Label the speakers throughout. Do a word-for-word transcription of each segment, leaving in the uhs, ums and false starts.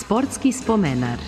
Speaker 1: Sportski spomenar.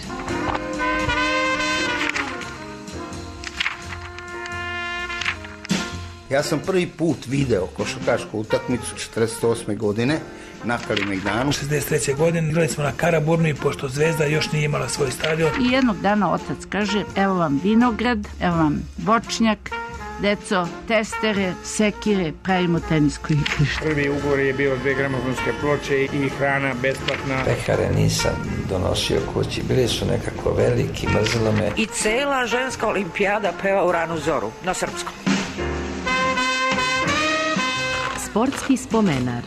Speaker 2: Ja sam prvi put video košarkašku utakmicu četrdeset osme godine na Kalemegdanu.
Speaker 3: šezdeset treće godine igrali smo na Karaburnu i pošto Zvezda još nije imala svoj stadion.
Speaker 4: I jednog dana otac kaže, evo vam vinograd, evo vam voćnjak, deco, testere, sekire, pravimo tenisko igrište.
Speaker 5: Prvi ugovor je bio dve gramofonske ploče i hrana besplatna.
Speaker 6: Pehare nisam donosio kući, bili su nekako veliki, mrzilo me.
Speaker 7: I cela ženska olimpijada peva u ranu zoru, na srpskom.
Speaker 1: Sportski spomenar.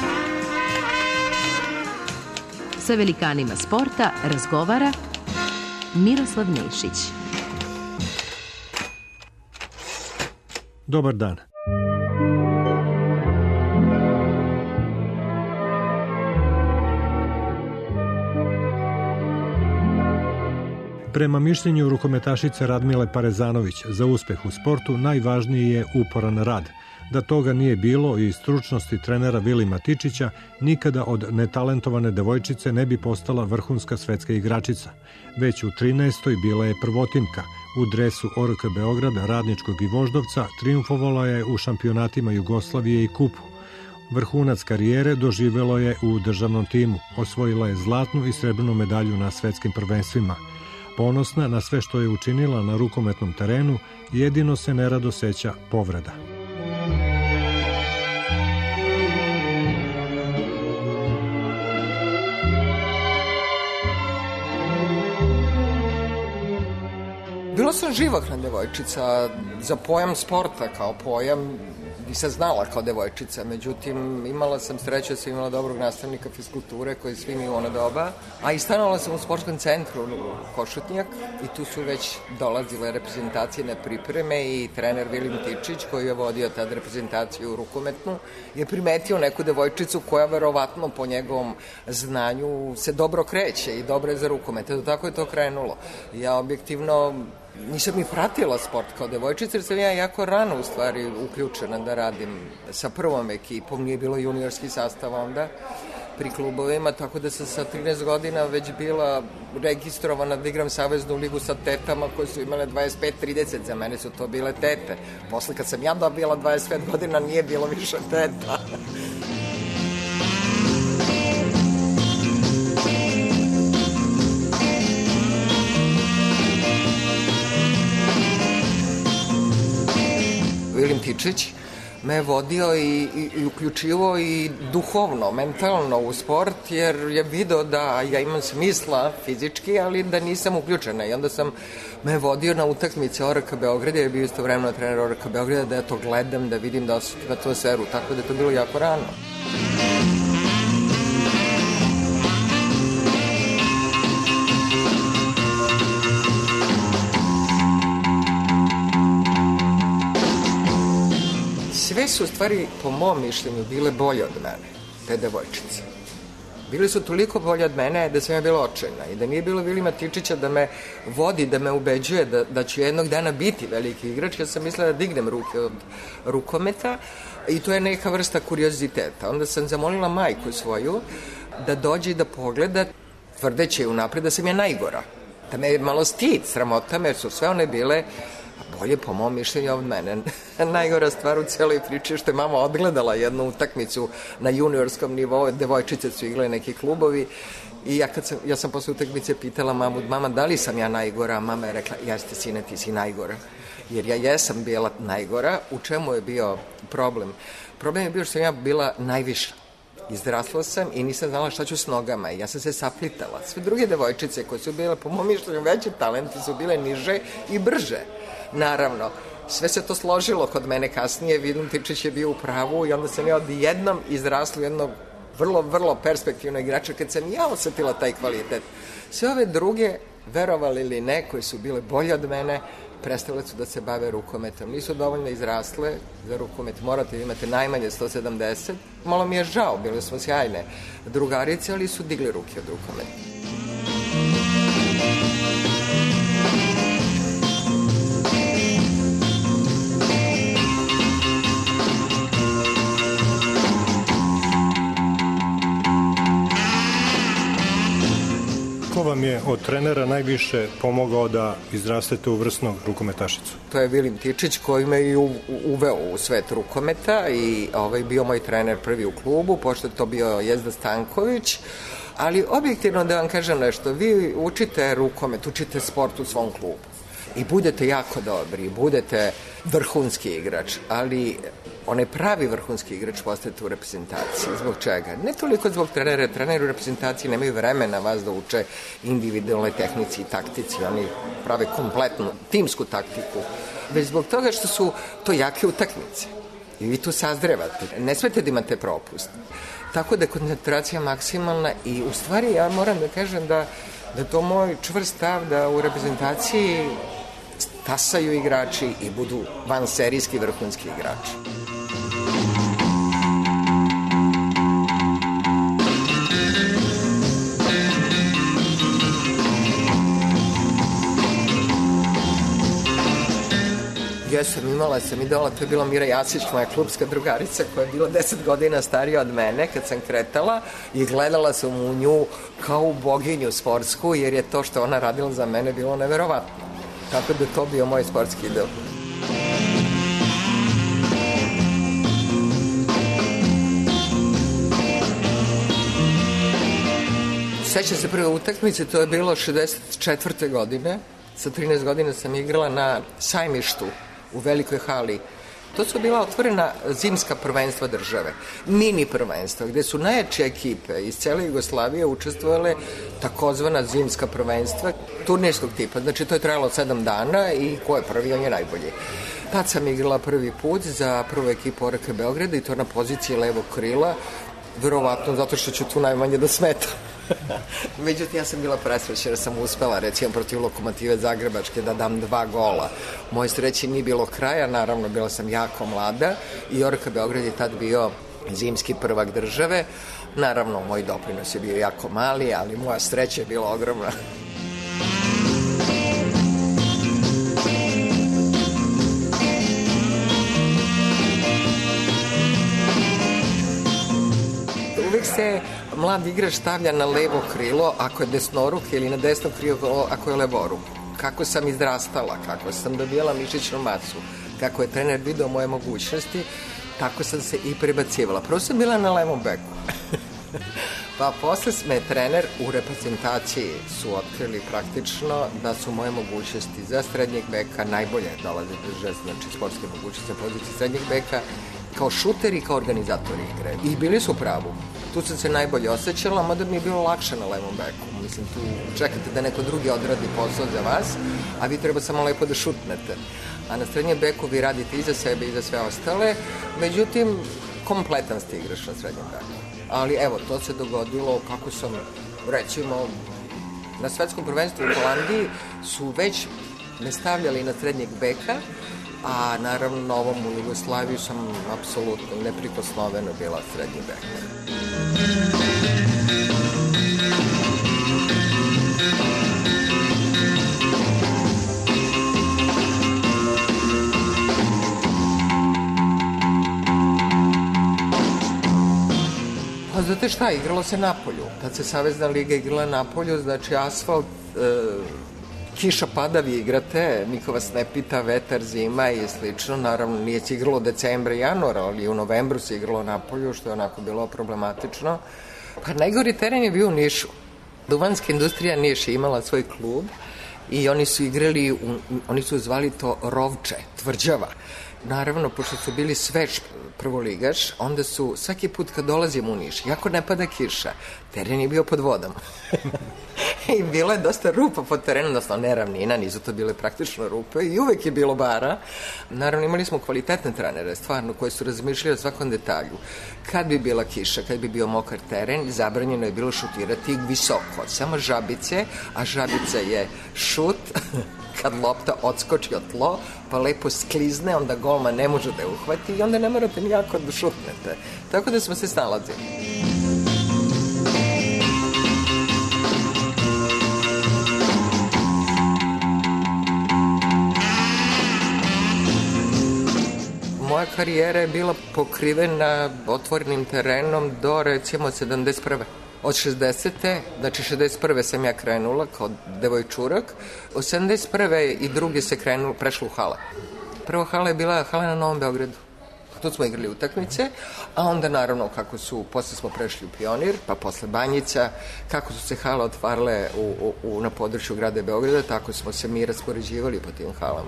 Speaker 1: Sa velikanima sporta razgovara Miroslav Nešić.
Speaker 8: Dobar dan. Prema mišljenju rukometašice Radmile Parezanović, za uspeh u sportu najvažniji je uporan rad. Da toga nije bilo i stručnosti trenera Vilima Tičića, nikada od netalentovane devojčice ne bi postala vrhunska svetska igračica. Već u trinaestoj bila je prvotimka. U dresu O R K Beograda, Radničkog i Voždovca triumfovala je u šampionatima Jugoslavije i kupu. Vrhunac karijere doživelo je u državnom timu. Osvojila je zlatnu i srebrnu medalju na svetskim prvenstvima. Ponosna na sve što je učinila na rukometnom terenu, jedino se nerado seća povreda.
Speaker 9: Bila sam živahna devojčica, za pojam sporta kao pojam nisam znala kao devojčica, međutim imala sam sreće da sam imala dobrog nastavnika fizkulture koji svi mi u ono doba, a i stanovala sam u sportskom centru u Košutnjak i tu su već dolazile reprezentacijne pripreme i trener Vilim Tičić koji je vodio tad reprezentaciju rukometnu je primetio neku devojčicu koja verovatno po njegovom znanju se dobro kreće i dobro je za rukomet. Eto tako je to krenulo. Ja objektivno nisam ni pratila sport kao devojčica, jer sam ja jako rano u stvari uključena da radim sa prvom ekipom, nije bilo juniorski sastav onda pri klubovima, tako da sam sa trinaest godina već bila registrovana da igram saveznu ligu sa tetama koje su imale dvadeset pet trideset, za mene su to bile tete. Posle kad sam ja dobila dvadeset pet godina nije bilo više teta. Vilim Tičić me je vodio i, i, i uključivo i duhovno, mentalno u sport, jer je video da ja imam smisla fizički, ali da nisam uključena. I onda sam me vodio na utakmice O R K Beograda, jer je bio istovremeno trener O R K Beograda, da ja to gledam, da vidim da osetim atmosferu, tako da je to bilo jako rano. Sve su stvari, po mom mišljenju, bile bolje od mene, te devojčice. Bili su toliko bolje od mene da sam ja bila očajna i da nije bilo Vilima Tičića da me vodi, da me ubeđuje da, da ću jednog dana biti veliki igrač. Ja sam mislila da dignem ruke od rukometa i to je neka vrsta kurioziteta. Onda sam zamolila majku svoju da dođe i da pogleda, tvrdeći unapred da sam ja najgora. Da me je malo stid, sramota me, jer su sve one bile bolje po mom mišljenju od mene. Najgora stvar u celoj priči je što je mama odgledala jednu utakmicu na juniorskom nivou, devojčice su igrale neki klubovi i ja, kad sam, ja sam posle utakmice pitala mamu, mama, da li sam ja najgora? Mama je rekla, jeste sine, ti si najgora. Jer ja jesam bila najgora. U čemu je bio problem? Problem je bio što sam ja bila najviša. Izrasla sam i nisam znala šta ću s nogama i ja sam se saplitala. Sve druge devojčice koje su bile, po mom mišljenju, veće talenti su bile niže i brže. Naravno, sve se to složilo kod mene kasnije, Vilim Tičić je bio u pravu i onda sam ja odjednom izrasla jednog vrlo, vrlo perspektivnog igrača kad sam ja osetila taj kvalitet. Sve ove druge, verovali ili ne, koje su bile bolje od mene, prestale su da se bave rukometom. Nisu dovoljno izrasle za rukomet, morate da imate najmanje sto sedamdeset. Malo mi je žao, bile smo sjajne drugarice, ali su digli ruke od rukometa.
Speaker 8: Ko vam je od trenera najviše pomogao da izrastete u vrsnu rukometašicu?
Speaker 9: To je Vilim Tičić koji me i uveo u svet rukometa i ovaj, bio moj trener prvi u klubu, pošto je to bio Jezda Stanković. Ali objektivno da vam kažem nešto, vi učite rukomet, učite sport u svom klubu i budete jako dobri, budete vrhunski igrač, ali onaj pravi vrhunski igrač postajete u reprezentaciji. Zbog čega? Ne toliko zbog trenera, treneri u reprezentaciji nemaju vremena vas da uče individualne tehnici i taktici, oni prave kompletnu timsku taktiku, već zbog toga što su to jake utakmice i vi tu sazrevate, ne smete da imate propust. Tako da je koncentracija maksimalna i u stvari ja moram da kažem da da to moj čvrst stav da u reprezentaciji stasaju igrači i budu vanserijski vrhunski igrači. Ja sam imala, sam idola, to je bila Mira Jasić, moja klubska drugarica koja je bila deset godina starija od mene kad sam kretala i gledala sam u nju kao u boginju sportsku jer je to što ona radila za mene bilo neverovatno. Tako da je to bio moj sportski idol. Sećam se prve utakmice, to je bilo šezdeset četvrte godine. Sa trinaest godina sam igrala na Sajmištu u velikoj hali. To su bila otvorena zimska prvenstva države, mini prvenstva, gde su najjače ekipe iz cele Jugoslavije učestvovale takozvana zimska prvenstva turnirskog tipa. Znači, to je trajalo sedam dana i ko je prvi, on je najbolji. Tad sam igrala prvi put za prvu ekipu O R K Beograda i to na poziciji levog krila, verovatno zato što ću tu najmanje da smetam. Međutim, ja sam bila presrećena jer sam uspela, recimo, protiv Lokomotive Zagrebačke da dam dva gola. Moje sreće nije bilo kraja, naravno, bila sam jako mlada i O R K Beograd je tad bio zimski prvak države. Naravno, moj doprinos je bio jako mali, ali moja sreća je bila ogromna. Uvijek se mlad igrač stavlja na levo krilo ako je desnoruke ili na desno krilo ako je levoruk. Kako sam izrastala, kako sam dobijala mišićnu masu, kako je trener video moje mogućnosti, tako sam se i prebacivala. Prvo sam bila na levom beku. Pa posle me trener u reprezentaciji su otkrili praktično da su moje mogućnosti za srednjeg beka najbolje dolaze drže, znači sportske mogućnosti na poziciji srednjeg beka, kao šuter i kao organizator igre. I bili su u pravu. Tu sam se najbolje osjećala, mada mi je bilo lakše na levom beku. Mislim, tu čekate da neko drugi odradi posao za vas, a vi treba samo lepo da šutnete. A na srednjem beku vi radite i za sebe i za sve ostale, međutim, kompletan ste igrač na srednjem beku. Ali evo, to se dogodilo kako sam, recimo, na svetskom prvenstvu u Holandiji su već me stavljali na srednjeg beka, a naravno na ovom u Jugoslaviji sam apsolutno neprikosnoveno bila srednji bek. Pa znate šta, igralo se napolju. Kad se Savezna liga igrala napolju, znači asfalt, e, kiša pada, vi igrate, niko vas ne pita, vetar, zima i slično. Naravno, nije se igralo decembra i januara, ali u novembru se igralo napolju, što je onako bilo problematično. Pa najgori teren je bio u Nišu. Duvanska industrija Niš je imala svoj klub i oni su igrali, u, oni su zvali to Rovče, tvrđava. Naravno, pošto su bili svež prvoligaš, onda su svaki put kad dolazim u Niš, jako ne pada kiša, teren je bio pod vodom. I bilo je dosta rupa pod terenom, odnosno ne ravnina, nisu to bile praktično rupe i uvek je bilo bara. Naravno, imali smo kvalitetne trenere, stvarno, koje su razmišljali o svakom detalju. Kad bi bila kiša, kad bi bio mokar teren, zabranjeno je bilo šutirati visoko, samo žabice, a žabica je šut, kad lopta odskoči od tlo, pa lepo sklizne, onda golman ne može da je uhvati i onda ne morate nijako da šutnete. Tako da smo se snalazili. Moja karijera je bila pokrivena otvorenim terenom do recimo sedamdeset prve od šezdesete, znači šezdeset prve sam ja krenula kao devojčurak, od sedamdeset prve i druge se krenulo, prešlo u hale. Prva hala je bila hala na Novom Beogradu. Tu smo igrali utakmice, a onda naravno kako su, posle smo prešli u Pionir, pa posle Banjica, kako su se hale otvarale u, u, u, na području grada Beograda, tako smo se mi raspoređivali po tim halama.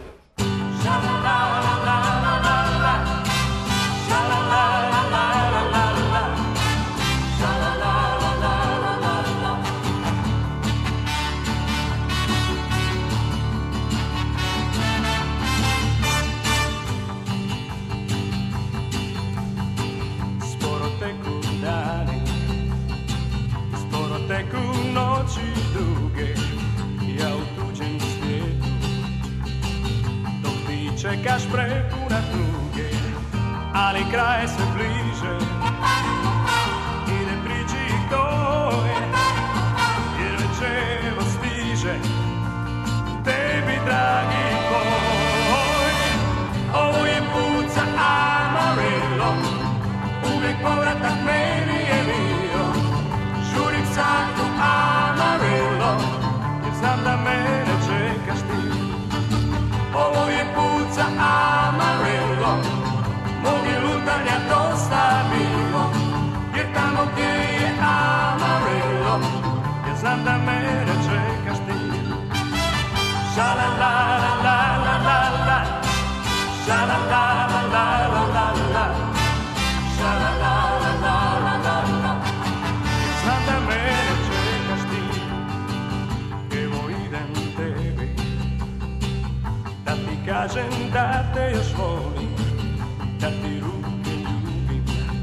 Speaker 10: Teku noći duge, ja u tuđem svijetu, dok ti čekaš prepuna tuge, ali kraj se bliže i ne priđi toj, jer već evo stiže tebi dragi boj. Ovo je put za Amarillo, uvijek povratak meni je bio. Žurim sad u Amarillo, jer znam da mene čekaš ti. Ovo je put za Amarillo, mog je lutanja dosta bilo, jer tamo gdje je Amarillo, jer znam da mene čekaš ti. Šala la la la la la la, šala la la la la la la, šala la la la la la la. Znam da mene čekaš ti, evo idem tebi, da ti kažem da te još volim, da ti ruke ljubim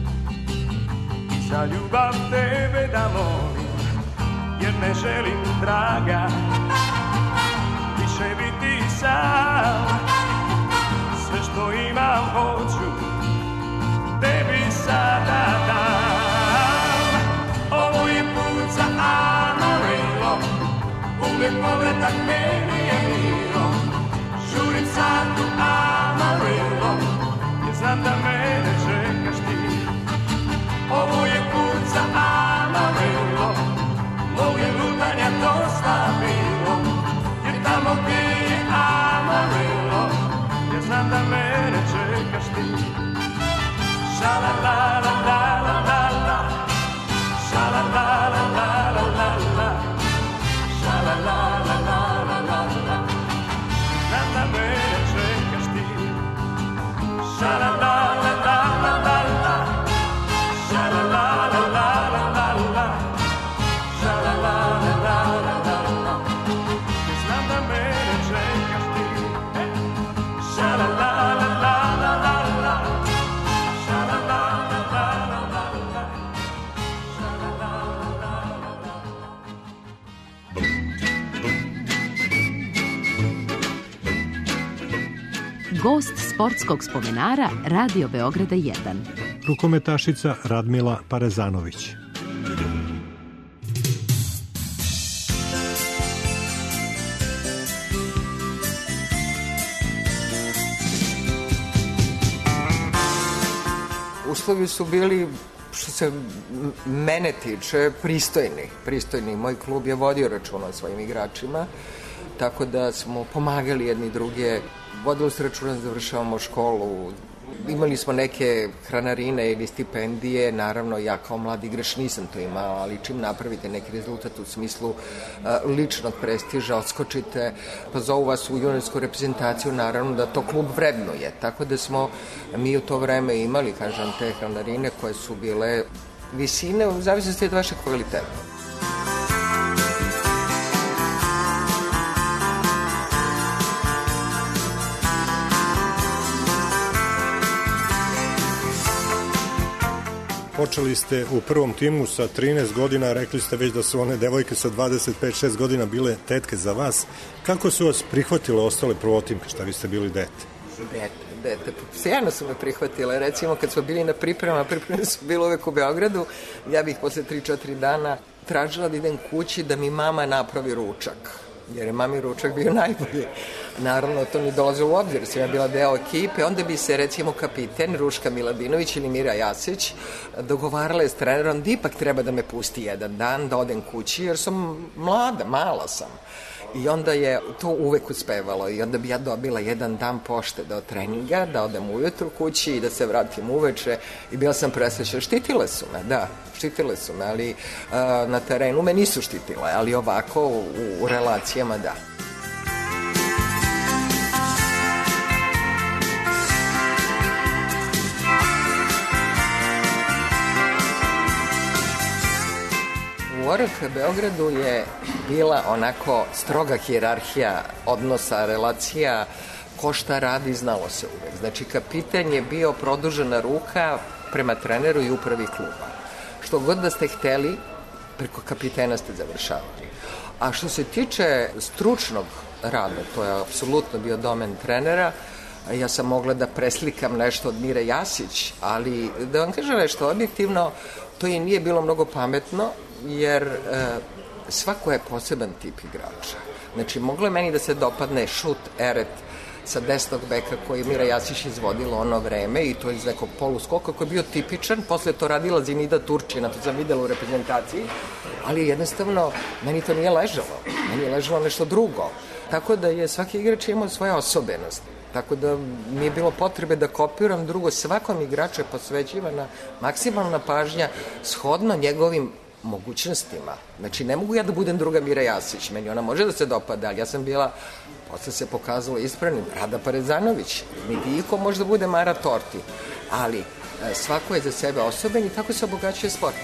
Speaker 10: i za ljubav tebe da molim, jer ne želim, draga, više biti sam. Sve što imam hoću tebi sada dam. Ovo je put za Amarillo, uvijek povratak meni je bilo. Žurim sad u Amarillo, jer znam da mene čekaš ti. Ovo je put za Amarillo, mog je lutanja dosta bilo, jer tamo gdje je Amarillo, jer znam da mene čekaš ti. Šala la la la la la la, šala la la la la la la, šala la la la la la la, znam da mene čekaš ti. Šala la la la la la la, šala la la la la la la, šala la la la la la la, znam da mene čekaš ti. Šala la la la la la la, šala la la la la la la, šala la la la la la.
Speaker 1: Gost sportskog spomenara Radio Beograda jedan.
Speaker 8: Rukometašica Radmila Parezanović.
Speaker 9: Uslovi su bili, što se mene tiče, pristojni. Pristojni. Moj klub je vodio računa o svojim igračima, tako da smo pomagali jedni druge. Vodilo se računa da završavamo školu. Imali smo neke hranarine ili stipendije, naravno ja kao mlad igrač nisam to imala, ali čim napravite neki rezultat u smislu uh, ličnog prestiža, odskočite, pa zovu vas u juniorsku reprezentaciju, naravno da to klub vrednuje. Tako da smo mi u to vreme imali, kažem, te hranarine koje su bile visine u zavisnosti od vašeg kvaliteta.
Speaker 8: Počeli ste u prvom timu sa trinaest godina, rekli ste već da su one devojke sa dvadeset pet šest godina bile tetke za vas. Kako su vas prihvatile ostale prvotimke, šta vi ste bili dete?
Speaker 9: Dete, dete. Sjajno su me prihvatile. Recimo, kad smo bili na pripremama, pripreme su bile uvek u Beogradu, ja bih posle tri četiri dana tražila da idem kući da mi mama napravi ručak. jer je mami ručak bio najbolji. Naravno, to mi dolazilo u obzir, sam ja bila deo ekipe, onda bi se, recimo, kapiten Ruška Miladinović ili Mira Jasić dogovarale s trenerom da ipak treba da me pusti jedan dan, da odem kući, jer sam mlada, mala sam. I onda je to uvek uspevalo i onda bi ja dobila jedan dan poštede od treninga, da odem ujutru kući i da se vratim uveče i bila sam presrećna. Štitile su me, da, štitile su me, ali uh, na terenu me nisu štitile, ali ovako u, u relacijama da. U O R K Beogradu je bila onako stroga hijerarhija odnosa, relacija, ko šta radi, znalo se uvek. Znači, kapitan je bio produžena ruka prema treneru i upravi kluba. Što god da ste hteli, preko kapitena ste završavali. A što se tiče stručnog rada, to je apsolutno bio domen trenera, ja sam mogla da preslikam nešto od Mire Jasić, ali da vam kažem nešto objektivno, to i nije bilo mnogo pametno, jer e, svako je poseban tip igrača. Znači, moglo je meni da se dopadne šut, eret sa desnog beka koji je Mira Jasić izvodila ono vreme i to iz nekog poluskoka koji je bio tipičan, posle to radila Zinida Turčina, to sam videla u reprezentaciji, ali jednostavno meni to nije ležalo, meni je ležalo nešto drugo. Tako da je svaki igrač imao svoje osobenosti. Tako da nije bilo potrebe da kopiram drugo. Svakom igraču je posvećivana maksimalna pažnja shodno njegovim mogućnostima. Znači, ne mogu ja da budem druga Mira Jasić. Meni ona može da se dopada, ali ja sam bila, posle se pokazalo ispravnim, Rada Parezanović. Niti iko može da bude Mara Torti. Ali svako je za sebe osoben i tako se obogaćuje sport.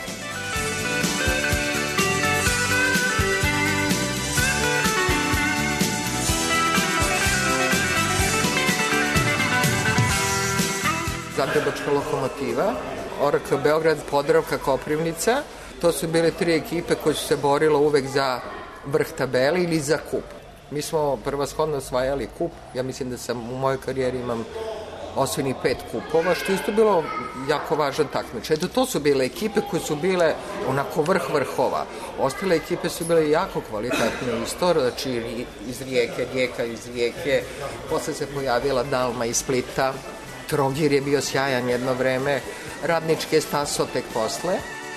Speaker 9: Zagrebačka Lokomotiva, O R K Beograd, Podravka, Koprivnica. To su bile tri ekipe koje su se borile uvek za vrh tabele ili za kup. Mi smo prvashodno osvajali kup. Ja mislim da sam u mojoj karijeri imam osvojeni pet kupova, što isto bilo jako važan takmičaj. Eto, to su bile ekipe koje su bile onako vrh vrhova. Ostale ekipe su bile jako kvalitetne isto, znači iz Rijeke, Rijeka iz Rijeke. Posle se pojavila Dalma iz Splita. Trogir je bio sjajan jedno vreme, Radnički je stasao tek posle.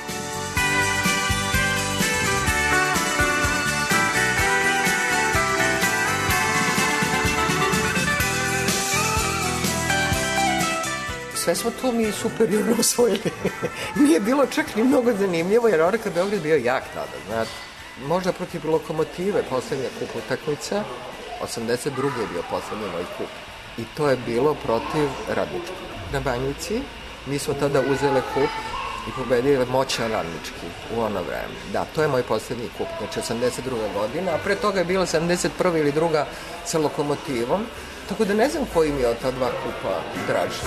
Speaker 9: Sve smo to mi superiorno osvojili. Nije bilo čak ni mnogo zanimljivo, jer O R K Beograd bio jak tada, znate. Možda protiv Lokomotive, poslednja kup utakmica, osamdeset druge je bio poslednji moj kup. I to je bilo protiv Radničkog. Na Banjici mi smo tada uzeli kup i pobedili moćan Radnički u ono vreme. Da, to je moj poslednji kup, znači osamdeset druga godina, a pre toga je bilo sedamdeset prva ili druga sa Lokomotivom, tako da ne znam koji mi je od ta dva kupa draži.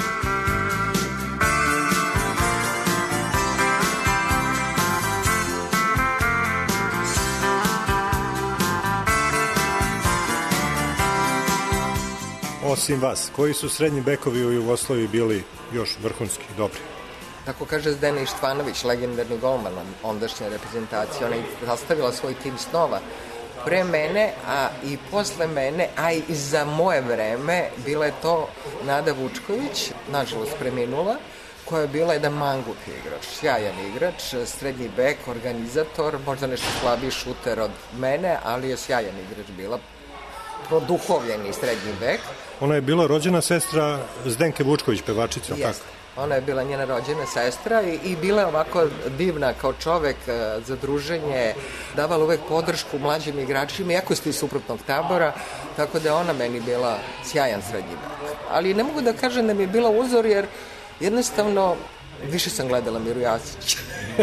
Speaker 8: Osim vas, koji su srednji bekovi u Jugoslaviji bili još vrhunski dobri?
Speaker 9: Tako kaže Zdena Ištvanović, legendarni golman ondašnje reprezentacije. Ona je zastavila svoj tim snova. Pre mene, a i posle mene, a i za moje vreme, bila je to Nada Vučković, nažalost preminula, koja je bila jedan mangup igrač, sjajan igrač, srednji bek, organizator, možda nešto slabiji šuter od mene, ali je sjajan igrač bila, produhovljeni srednji bek.
Speaker 8: Ona je bila rođena sestra Zdenke Vučković, pevačica, tako?
Speaker 9: Ona je bila njena rođena sestra i, i bila je ovako divna kao čovek za druženje, davala uvek podršku mlađim igračima, iako ste iz suprotnog tabora, tako da je ona meni bila sjajan srednji bek. Ali ne mogu da kažem da mi je bila uzor, jer jednostavno više sam gledala Miru Jasić.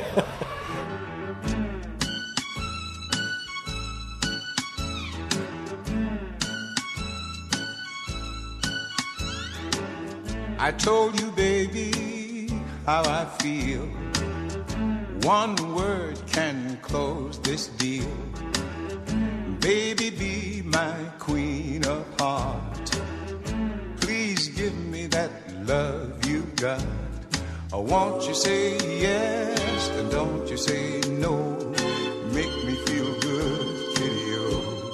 Speaker 11: I told you, baby, how I feel. One word can close this deal. Baby, be my queen of heart. Please give me that love you got. Oh, won't you say yes, and don't you say no. Make me feel good, kitty-o.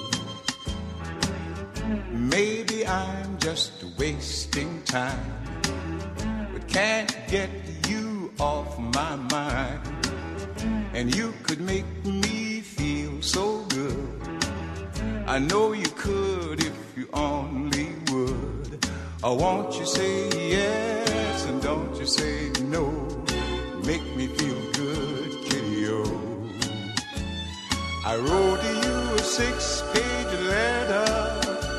Speaker 11: just wasting time, but can't get you off my mind. And you could make me feel so good. I know you could if you only would. Oh, won't you say yes and don't you say no? Make me feel good, kitty-o. I wrote you a six-page letter,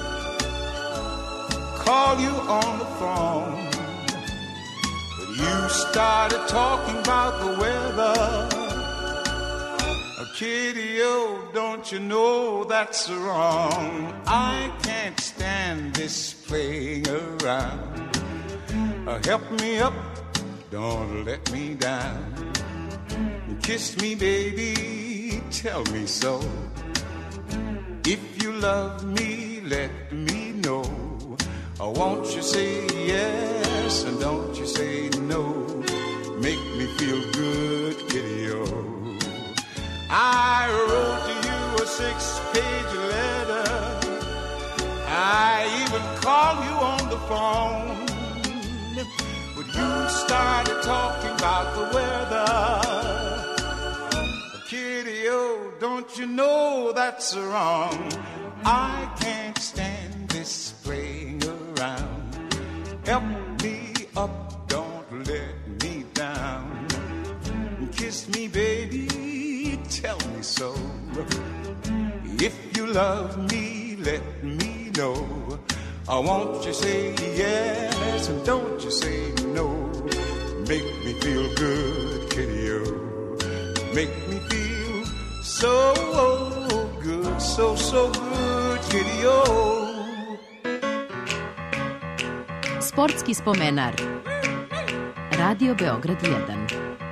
Speaker 11: call you on the phone, but you started talking about the weather. Oh, kitty-o, don't you know that's wrong? I can't stand this playing around. Uh, help me up, don't let me down. Kiss me, baby, tell me so. If you love me, let me know. Oh, won't you say yes and don't you say no? Make me feel good, kitty-o. I wrote to you a six-page letter. I even called you on the phone, but you started talking about the weather. Kitty-o, don't you know that's wrong? I can't stand this playing around. Help me up, don't let me down. Kiss me, baby, tell me so. If you love me, let me know. Oh, won't you say yes and don't you say no? Make me feel good, kitty-o. Make me feel so good, so, so good, kitty-o.
Speaker 1: Sportski spomenar. Radio Beograd jedan.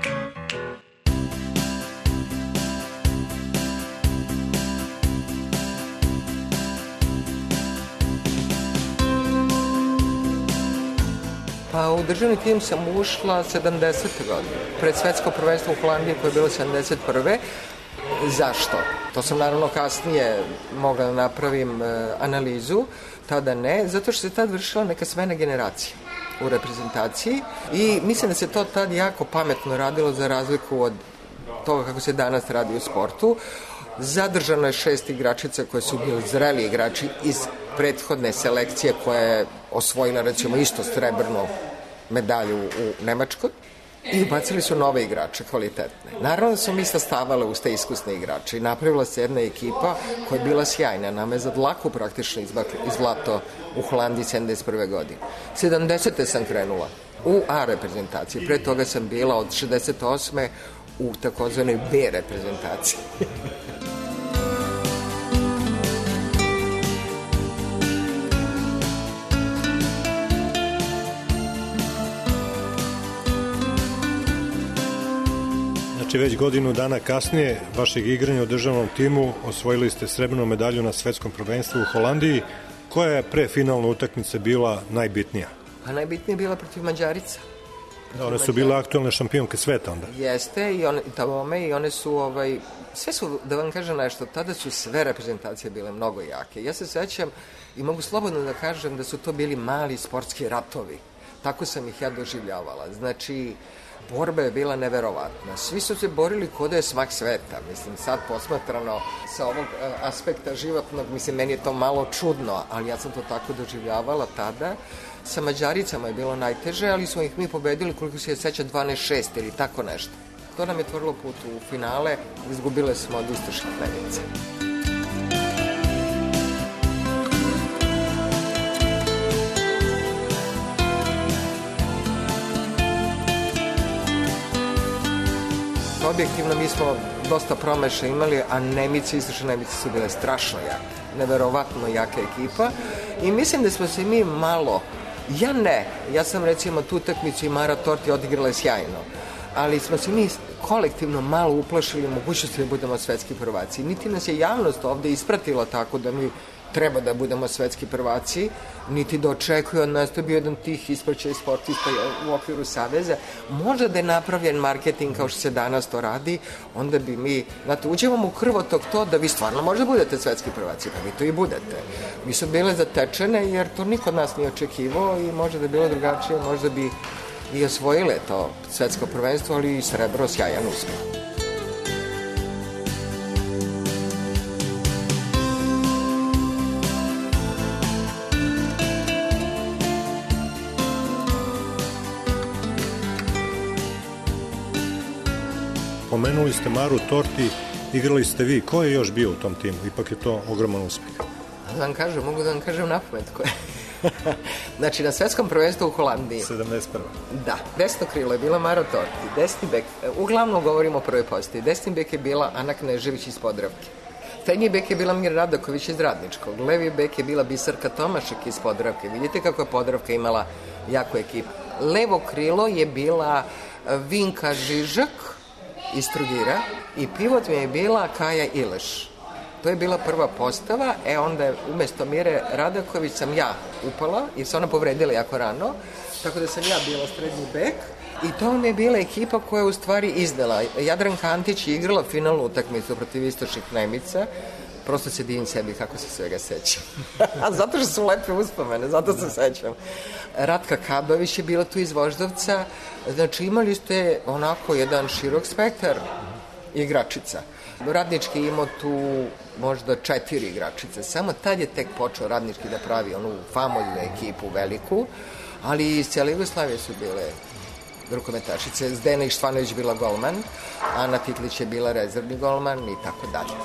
Speaker 9: Pa u državni tim sam ušla sedamdesete godine, pred svetsko prvenstvo u Holandiji koje je bilo sedamdeset prve. Zašto? To sam naravno kasnije mogla da napravim e, analizu, tada ne, zato što se tad vršila neka smena generacija u reprezentaciji i mislim da se to tad jako pametno radilo za razliku od toga kako se danas radi u sportu. Zadržano je šest igračica koje su bili zreli igrači iz prethodne selekcije koja je osvojila recimo isto srebrnu medalju u Nemačkoj i ubacili su nove igrače, kvalitetne. Naravno da su mi sastavale uz te iskusne igrače i napravila se jedna ekipa koja je bila sjajna. Nama je za dlaku praktično izvlato u Holandiji sedamdeset prve godine. sedamdesete sam krenula u A reprezentaciji. Pre toga sam bila od šezdeset osme u takozvanoj B reprezentaciji.
Speaker 8: Već godinu dana kasnije vašeg igranja u državnom timu osvojili ste srebrnu medalju na svetskom prvenstvu u Holandiji. Koja je pre finalna utakmica bila najbitnija?
Speaker 9: Pa najbitnija je bila protiv Mađarica.
Speaker 8: Da, one su bile aktualne šampionke sveta onda.
Speaker 9: Jeste, i one, tamo, i one su, ovaj, sve su, da vam kažem nešto, tada su sve reprezentacije bile mnogo jake. Ja se sećam i mogu slobodno da kažem da su to bili mali sportski ratovi. Tako sam ih ja doživljavala. Znači, borba je bila neverovatna. Svi su se borili kod da je smak sveta. Mislim, sad posmatrano sa ovog aspekta životnog, mislim, meni je to malo čudno, ali ja sam to tako doživljavala tada. Sa Mađaricama je bilo najteže, ali smo ih mi pobedili, koliko se je seća, dvanaest šest ili tako nešto. To nam je otvorilo put u finale, izgubile smo od istočnih Nemica. Objektivno mi smo dosta promeša imali, a Nemice, istočne Nemice su bile strašno jake, neverovatno jaka ekipa i mislim da smo se mi malo, ja ne, ja sam recimo tu utakmicu i Mara Torti odigrala sjajno, ali smo se mi kolektivno malo uplašili mogućnosti da budemo svetski prvaci. Niti nas je javnost ovde ispratila tako da mi treba da budemo svetski prvaci, niti da očekuju od nas, to je bio jedan tih ispraćaj sportista u okviru Saveza. Možda da je napravljen marketing kao što se danas to radi, onda bi mi, znate, uđemo u krvotok to da vi stvarno možda budete svetski prvaci, pa vi to i budete. Mi su bile zatečene jer to niko od nas nije očekivao i možda da je bilo drugačije, možda bi i osvojile to svetsko prvenstvo, ali i srebro, sjajan uspeh.
Speaker 8: Pomenuli ste Maru Torti, igrali ste vi. Ko je još bio u tom timu? Ipak je to ogroman uspeh.
Speaker 9: Da vam kažem, mogu da vam kažem napamet ko je. Znači, na svetskom prvenstvu u Holandiji.
Speaker 8: sedamdeset prva.
Speaker 9: Da. Desno krilo je bila Mara Torti. Desni bek, uglavnom govorimo o prvoj postaji. Desni bek je bila Ana Knežević iz Podravke. Srednji bek je bila Mir Radaković iz Radničkog. Levi bek je bila Bisarka Tomašek iz Podravke. Vidite kako je Podravka imala jaku ekipu. Levo krilo je bila Vinka Žižak iz Trogira i pivot mi je bila Kaja Ileš. To je bila prva postava, e onda je umesto Mire Radaković sam ja upala, jer se ona povredila jako rano, tako da sam ja bila srednji bek i to mi je bila ekipa koja je u stvari izdala. Jadranka Antić je igrala finalnu utakmicu protiv Istočnih Nemica, prosto se divim sebi kako se svega sećam. Zato što su lepe uspomene, zato se sećam. Ratka Kabavić je bila tu iz Voždovca, znači imali ste onako jedan širok spektar igračica. Radnički imao tu možda četiri igračice, samo tad je tek počeo Radnički da pravi onu famoznu ekipu veliku, ali iz cijele Jugoslavije su bile rukometašice. Zdena Ištvanović bila golman, Ana Titlić je bila rezervni golman i tako dalje.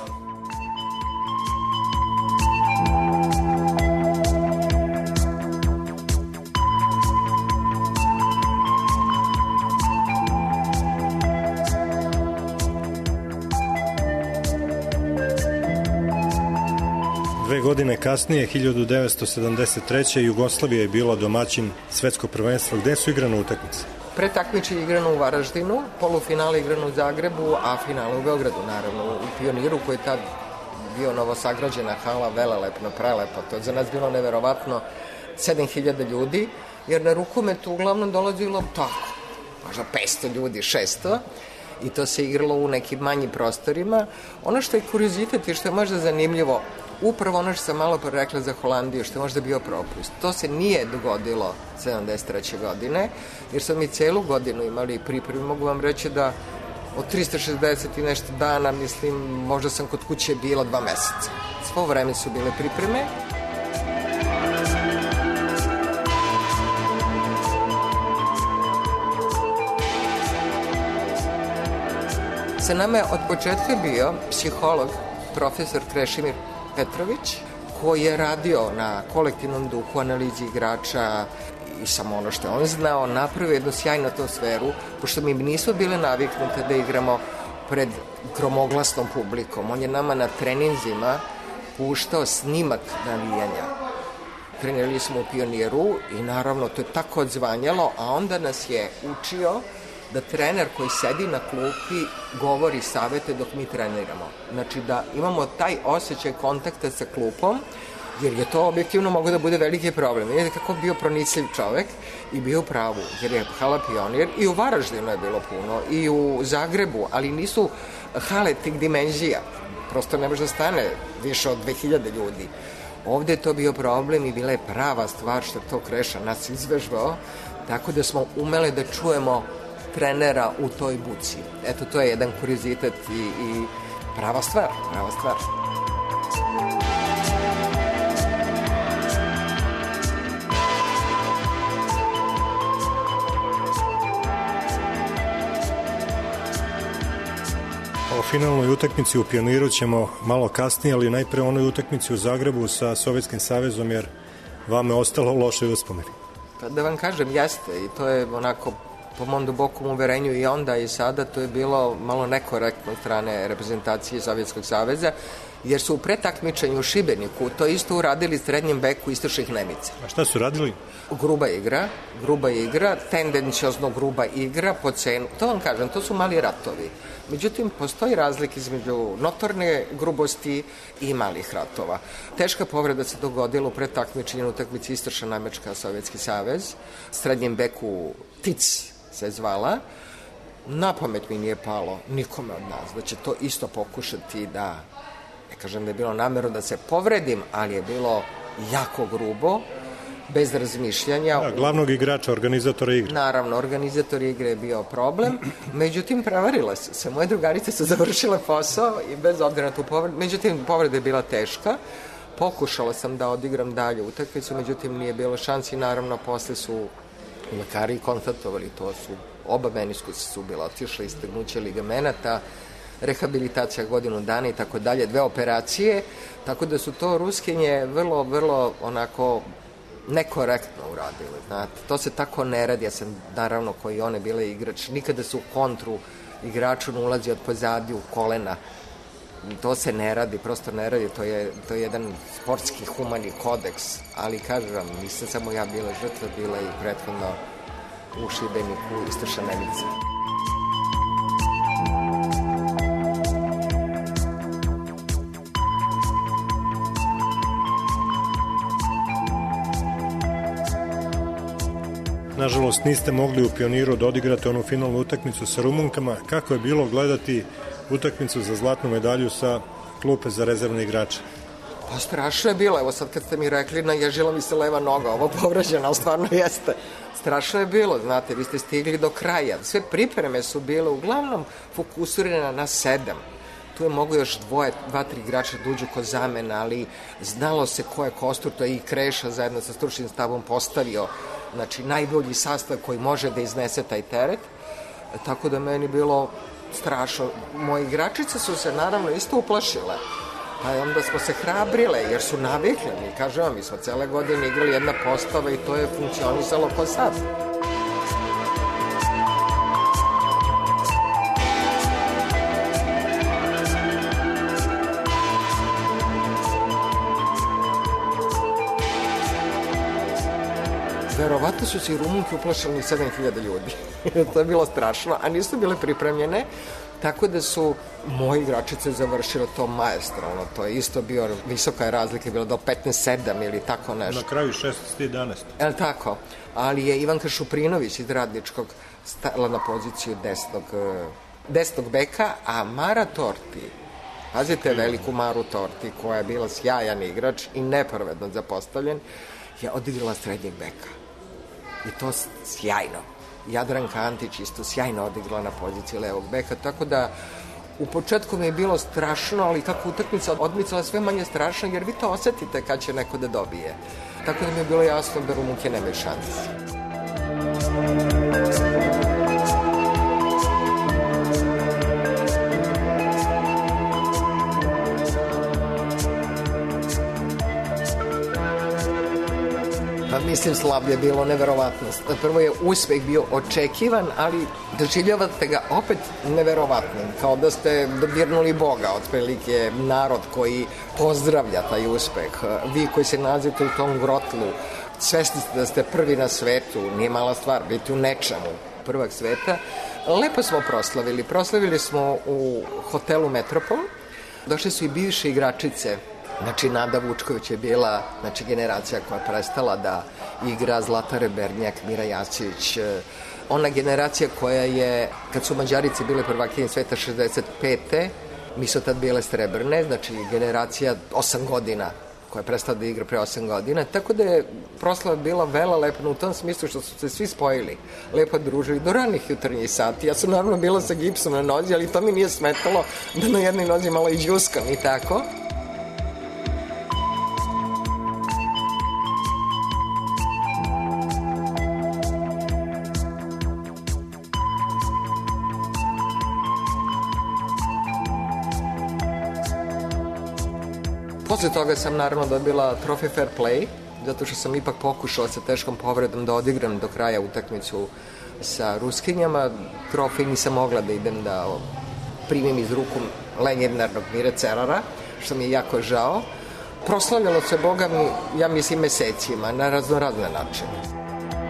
Speaker 8: Dve godine kasnije, hiljadu devetsto sedamdeset treće. Jugoslavija je bila domaćin svetskog prvenstva. Gde su igrane utakmice?
Speaker 9: Pretakmiče je igrano u Varaždinu, polufinale igrano u Zagrebu, a finale u Beogradu, naravno, u Pioniru koji je tad bio novosagrađena hala, velelepno, prelepo. To je za nas bilo neverovatno, sedam hiljada ljudi, jer na rukometu uglavnom dolazilo tako, možda petsto ljudi, šesto, i to se igralo u nekim manjim prostorima. Ono što je kuriozitet i što je možda zanimljivo, upravo ono što sam malo pre rekla za Holandiju, što je možda bio propust. To se nije dogodilo sedamdeset treće godine, jer smo mi celu godinu imali pripremi. Mogu vam reći da od trista šezdeset i nešto dana, mislim, možda sam kod kuće bila dva meseca. Svo vreme su bile pripreme. Sa nama je od početka bio psiholog, profesor Krešimir Petrović, koji je radio na kolektivnom duhu, analizi igrača i samo ono što je on znao, napravio jednu sjajnu atmosferu, pošto mi nismo bile naviknute da igramo pred gromoglasnom publikom. On je nama na treninzima puštao snimak navijanja. Trenirali smo u Pioniru i naravno to je tako odzvanjalo, a onda nas je učio da trener koji sedi na klupi govori savete dok mi treniramo. Znači da imamo taj osjećaj kontakta sa klupom, jer je to objektivno mogo da bude veliki problem. Vidite kako bio pronicljiv čovek i bio u pravu, jer je hala Pionir i u Varaždinu je bilo puno i u Zagrebu, ali nisu hale tih dimenzija. Prosto ne može da stane više od dve hiljade ljudi. Ovde je to bio problem i bila je prava stvar što to Kreša nas izvežbao, tako da smo umeli da čujemo trenera u toj buci. Eto, to je jedan kuriozitet i, i prava stvar, prava stvar.
Speaker 8: O finalnoj utakmici u Pioniru ćemo malo kasnije, ali najpre onoj utakmici u Zagrebu sa Sovjetskim savezom, jer vama je ostalo loše uspomeni.
Speaker 9: Pa da vam kažem, jeste, i to je onako po mom dubokom uverenju i onda i sada, to je bilo malo nekorektno od strane reprezentacije Sovjetskog saveza, jer su u pretakmičenju u Šibeniku to isto uradili srednjem beku istočnih Nemica.
Speaker 8: A šta su radili?
Speaker 9: Gruba igra, gruba igra, tendenciozno gruba igra po cenu. To vam kažem, to su mali ratovi. Međutim, postoji razlik između notorne grubosti i malih ratova. Teška povreda se dogodila u pretakmičenju na utakmici Istočna Nemačka, Sovjetski savez, srednjem beku Tic se zvala. Na pamet mi nije palo nikome od nas da će to isto pokušati da, ne kažem da je bilo namjerno da se povredim, ali je bilo jako grubo, bez razmišljanja.
Speaker 8: Da, glavnog igrača, organizatora igre.
Speaker 9: Naravno, organizator igre je bio problem, međutim, prevarila se. se. Moje drugarice su završile posao i bez obzira na tu povredu, međutim, povreda je bila teška. Pokušala sam da odigram dalje utakmicu, međutim, nije bilo šansi. Naravno, posle su lekari konstatovali, to su oba meniskusa su bila otišla, istegnuće ligamenata, rehabilitacija godinu dana i tako dalje, dve operacije, tako da su to Ruskinje vrlo, vrlo onako nekorektno uradili, znate. To se tako ne radi, ja sam naravno koji one bile igrač, nikada su u kontru igraču ne ulazi od pozadi u kolena. To se ne radi, prosto ne radi, to je, to je jedan sportski humani kodeks, ali kažem vam, nisam samo ja bila žrtva, bila i prethodno u Šibeniku Istočna Nemica.
Speaker 8: Nažalost, niste mogli u Pioniru da odigrate onu finalnu utakmicu sa Rumunkama. Kako je bilo gledati utakmicu za zlatnu medalju sa klupe za rezervne igrače?
Speaker 9: Pa strašno je bilo, evo sad kad ste mi rekli, naježila mi se leva noga, ovo povrađena, ali stvarno jeste. Strašno je bilo, znate, vi ste stigli do kraja. Sve pripreme su bile uglavnom fokusirane na sedam. Tu je mogo još dvoje, dva, tri igrača da uđu kod zamena, ali znalo se ko je kostur, to je i Kreša zajedno sa stručnim stavom postavio, znači najbolji sastav koji može da iznese taj teret, tako da meni bilo strašno. Moje igračice su se naravno isto uplašile, pa onda smo se hrabrile jer su navikli. Mi kažem vam, mi smo cele godine igrali jedna postava i to je funkcionisalo ko sad. Verovatno su se i Rumunke uplašili sedam hiljada ljudi. To je bilo strašno, a nisu bile pripremljene, tako da su moji igračice završile to maestralno. To je isto bio, visoka je razlika, je bilo do petnaest sedam ili tako nešto.
Speaker 8: Na kraju šesnaest jedanaest.
Speaker 9: Je li tako? Ali je Ivanka Šuprinović iz Radničkog stala na poziciju desnog, desnog beka, a Mara Torti, pazite veliku Maru Torti, koja je bila sjajan igrač i nepravedno zapostavljen, je odigrala srednjeg beka. I to sjajno. Jadranka Antić isto sjajno odigrala na poziciji levog beka, tako da u početku mi je bilo strašno, ali kako utakmica odmicala sve manje strašno, jer vi to osetite kad će neko da dobije. Tako da mi je bilo jasno da Rumunke nemaju šanse. Pa mislim, slavlje je bilo neverovatno. Prvo je uspeh bio očekivan, ali doživljavate ga opet neverovatnim, kao da ste dodirnuli Boga, otprilike narod koji pozdravlja taj uspeh. Vi koji se nalazite u tom grotlu, svesni ste da ste prvi na svetu, nije mala stvar, biti u nečemu, prvak sveta. Lepo smo proslavili. Proslavili smo u hotelu Metropol. Došli su i bivše igračice. Znači, Nada Vučković je bila, znači, generacija koja je prestala da igra, Zlata Rebernjak, Mira Jasić, ona generacija koja je, kad su Mađarice bile prvakinje sveta šezdeset pete, mi su tad bile srebrne, znači generacija osam godina, koja je prestala da igra pre osam godina, tako da je proslava bila vela lepa u tom smislu što su se svi spojili, lepo družili do ranih jutarnjih sati. Ja sam naravno bila sa gipsom na nozi, ali to mi nije smetalo da na jednoj nozi malo i džuskam i tako. Posle toga sam naravno dobila trofej Fair Play zato što sam ipak pokušala sa teškom povredom da odigram do kraja utakmicu sa Ruskinjama. Trofej nisam mogla da idem da primim iz ruku legendarnog Mire Cerara, što mi je jako žao. Proslavljalo se, Boga mi, ja mislim, mesecima, na raznorazne načine.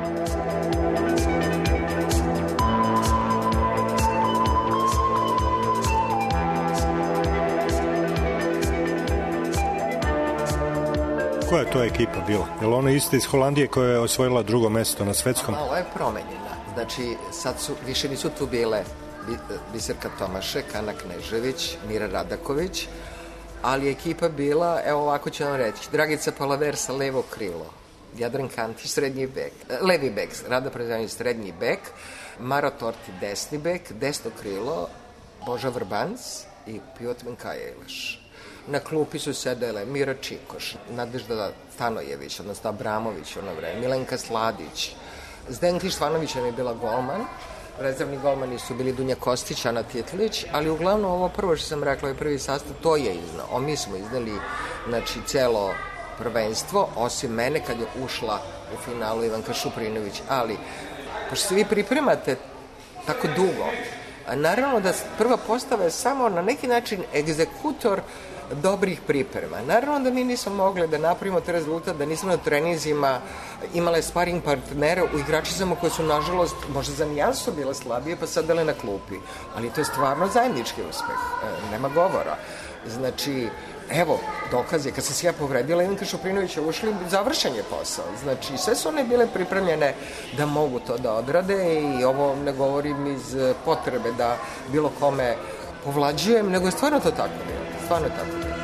Speaker 8: Koja je to ekipa bila? Je li ona ista iz Holandije koja je osvojila drugo mesto na svetskom?
Speaker 9: Malo je promenjena. Znači, sad su, više nisu tu bile Biserka Tomašek, Ana Knežević, Mira Radaković, ali je ekipa bila, evo ovako ću vam reći, Dragica Palaversa, levo krilo, Jadran Kantić, srednji bek, levi bek, Rada Prezanović, srednji bek, Mara Torti, desni bek, desno krilo, Boža Vrbanc i Piotr Minkajelaš. Na klupi su sedele Mira Čikoš, Nadežda Stanojević, odnosno Abramović ono vreme, Milenka Sladić. Zdenka Štvanović je bila golman, rezervni golmani su bili Dunja Kostić, Ana Titlić, ali uglavnom ovo prvo što sam rekla je prvi sastav, to je iznao. O, mi smo iznali, znači, celo prvenstvo, osim mene kad je ušla u finalu Ivanka Šuprinović, ali pošto se vi pripremate tako dugo, naravno da prva postava je samo na neki način egzekutor dobrih priprema. Naravno da mi nismo mogli da napravimo te rezultat, da nismo na treninzima imale sparing partnere u igračicama koje su, nažalost, možda za nijansu bile slabije, pa sad dale na klupi. Ali to je stvarno zajednički uspeh. E, nema govora. Znači, evo, dokaz je, kad sam se ja povredila, Ivanka Šuprinović je ušli, završen je posao. Znači, sve su one bile pripremljene da mogu to da odrade i ovo ne govorim iz potrebe da bilo kome povlađujem, nego je stvarno to tako bilo. Stvarno je tako bilo.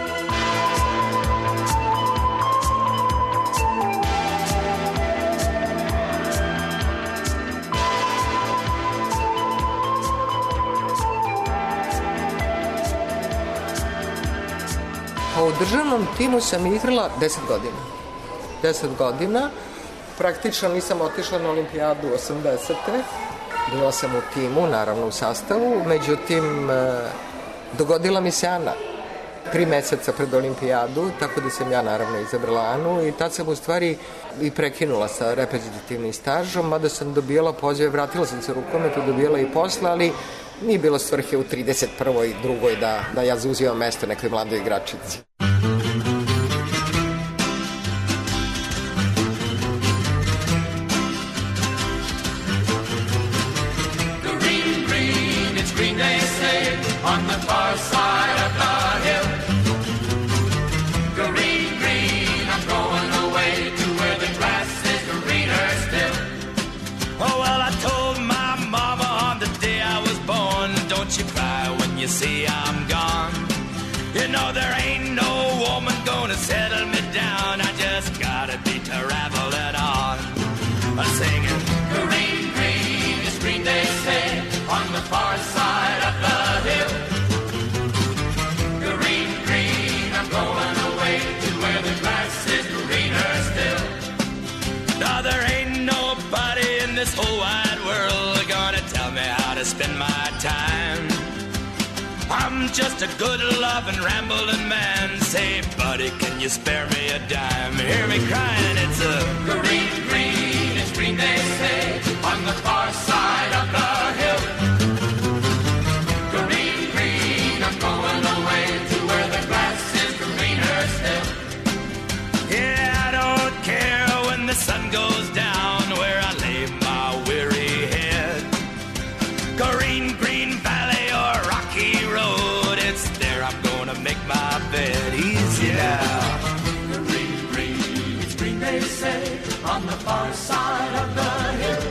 Speaker 9: Pa u državnom timu sam igrala deset godina. deset godina. Praktično nisam otišla na olimpijadu osamdesete. Bila sam u timu, naravno u sastavu, međutim, dogodila mi se Ana tri meseca pred olimpijadu, tako da sam ja naravno izabrala Anu i tad sam u stvari i prekinula sa reprezentativnim stažom, mada sam dobijala pozive, vratila sam se rukometu, dobijala i posle, ali nije bilo svrhe u trideset prvoj i drugoj da, da ja zauzimam mesto nekoj mladoj igračici.
Speaker 10: On the far side of the hill, green, green, I'm going away to where the grass is greener still. Oh, well, I told my mama on the day I was born, don't you cry when you see I'm gone. You know there ain't no woman gonna settle me down, I just gotta be traveling on. I'm singing, green, green, it's green, they say, on the far side of the hill. Green, green, I'm going away to where the grass is greener still. Now there ain't nobody in this whole wide world gonna tell me how to spend my time. I'm just a good loving rambling man. Say, buddy, can you spare me a dime? Hear me crying, it's a green, green, it's green, they say, on the far side of the hill. Green, green, I'm going away to where the grass is greener still. Yeah, I don't care when the sun goes down where I lay my weary head. Green, green valley or rocky road, it's there I'm gonna make my bed. Easy now. Green, green, it's green, they say, on the far side of the hill.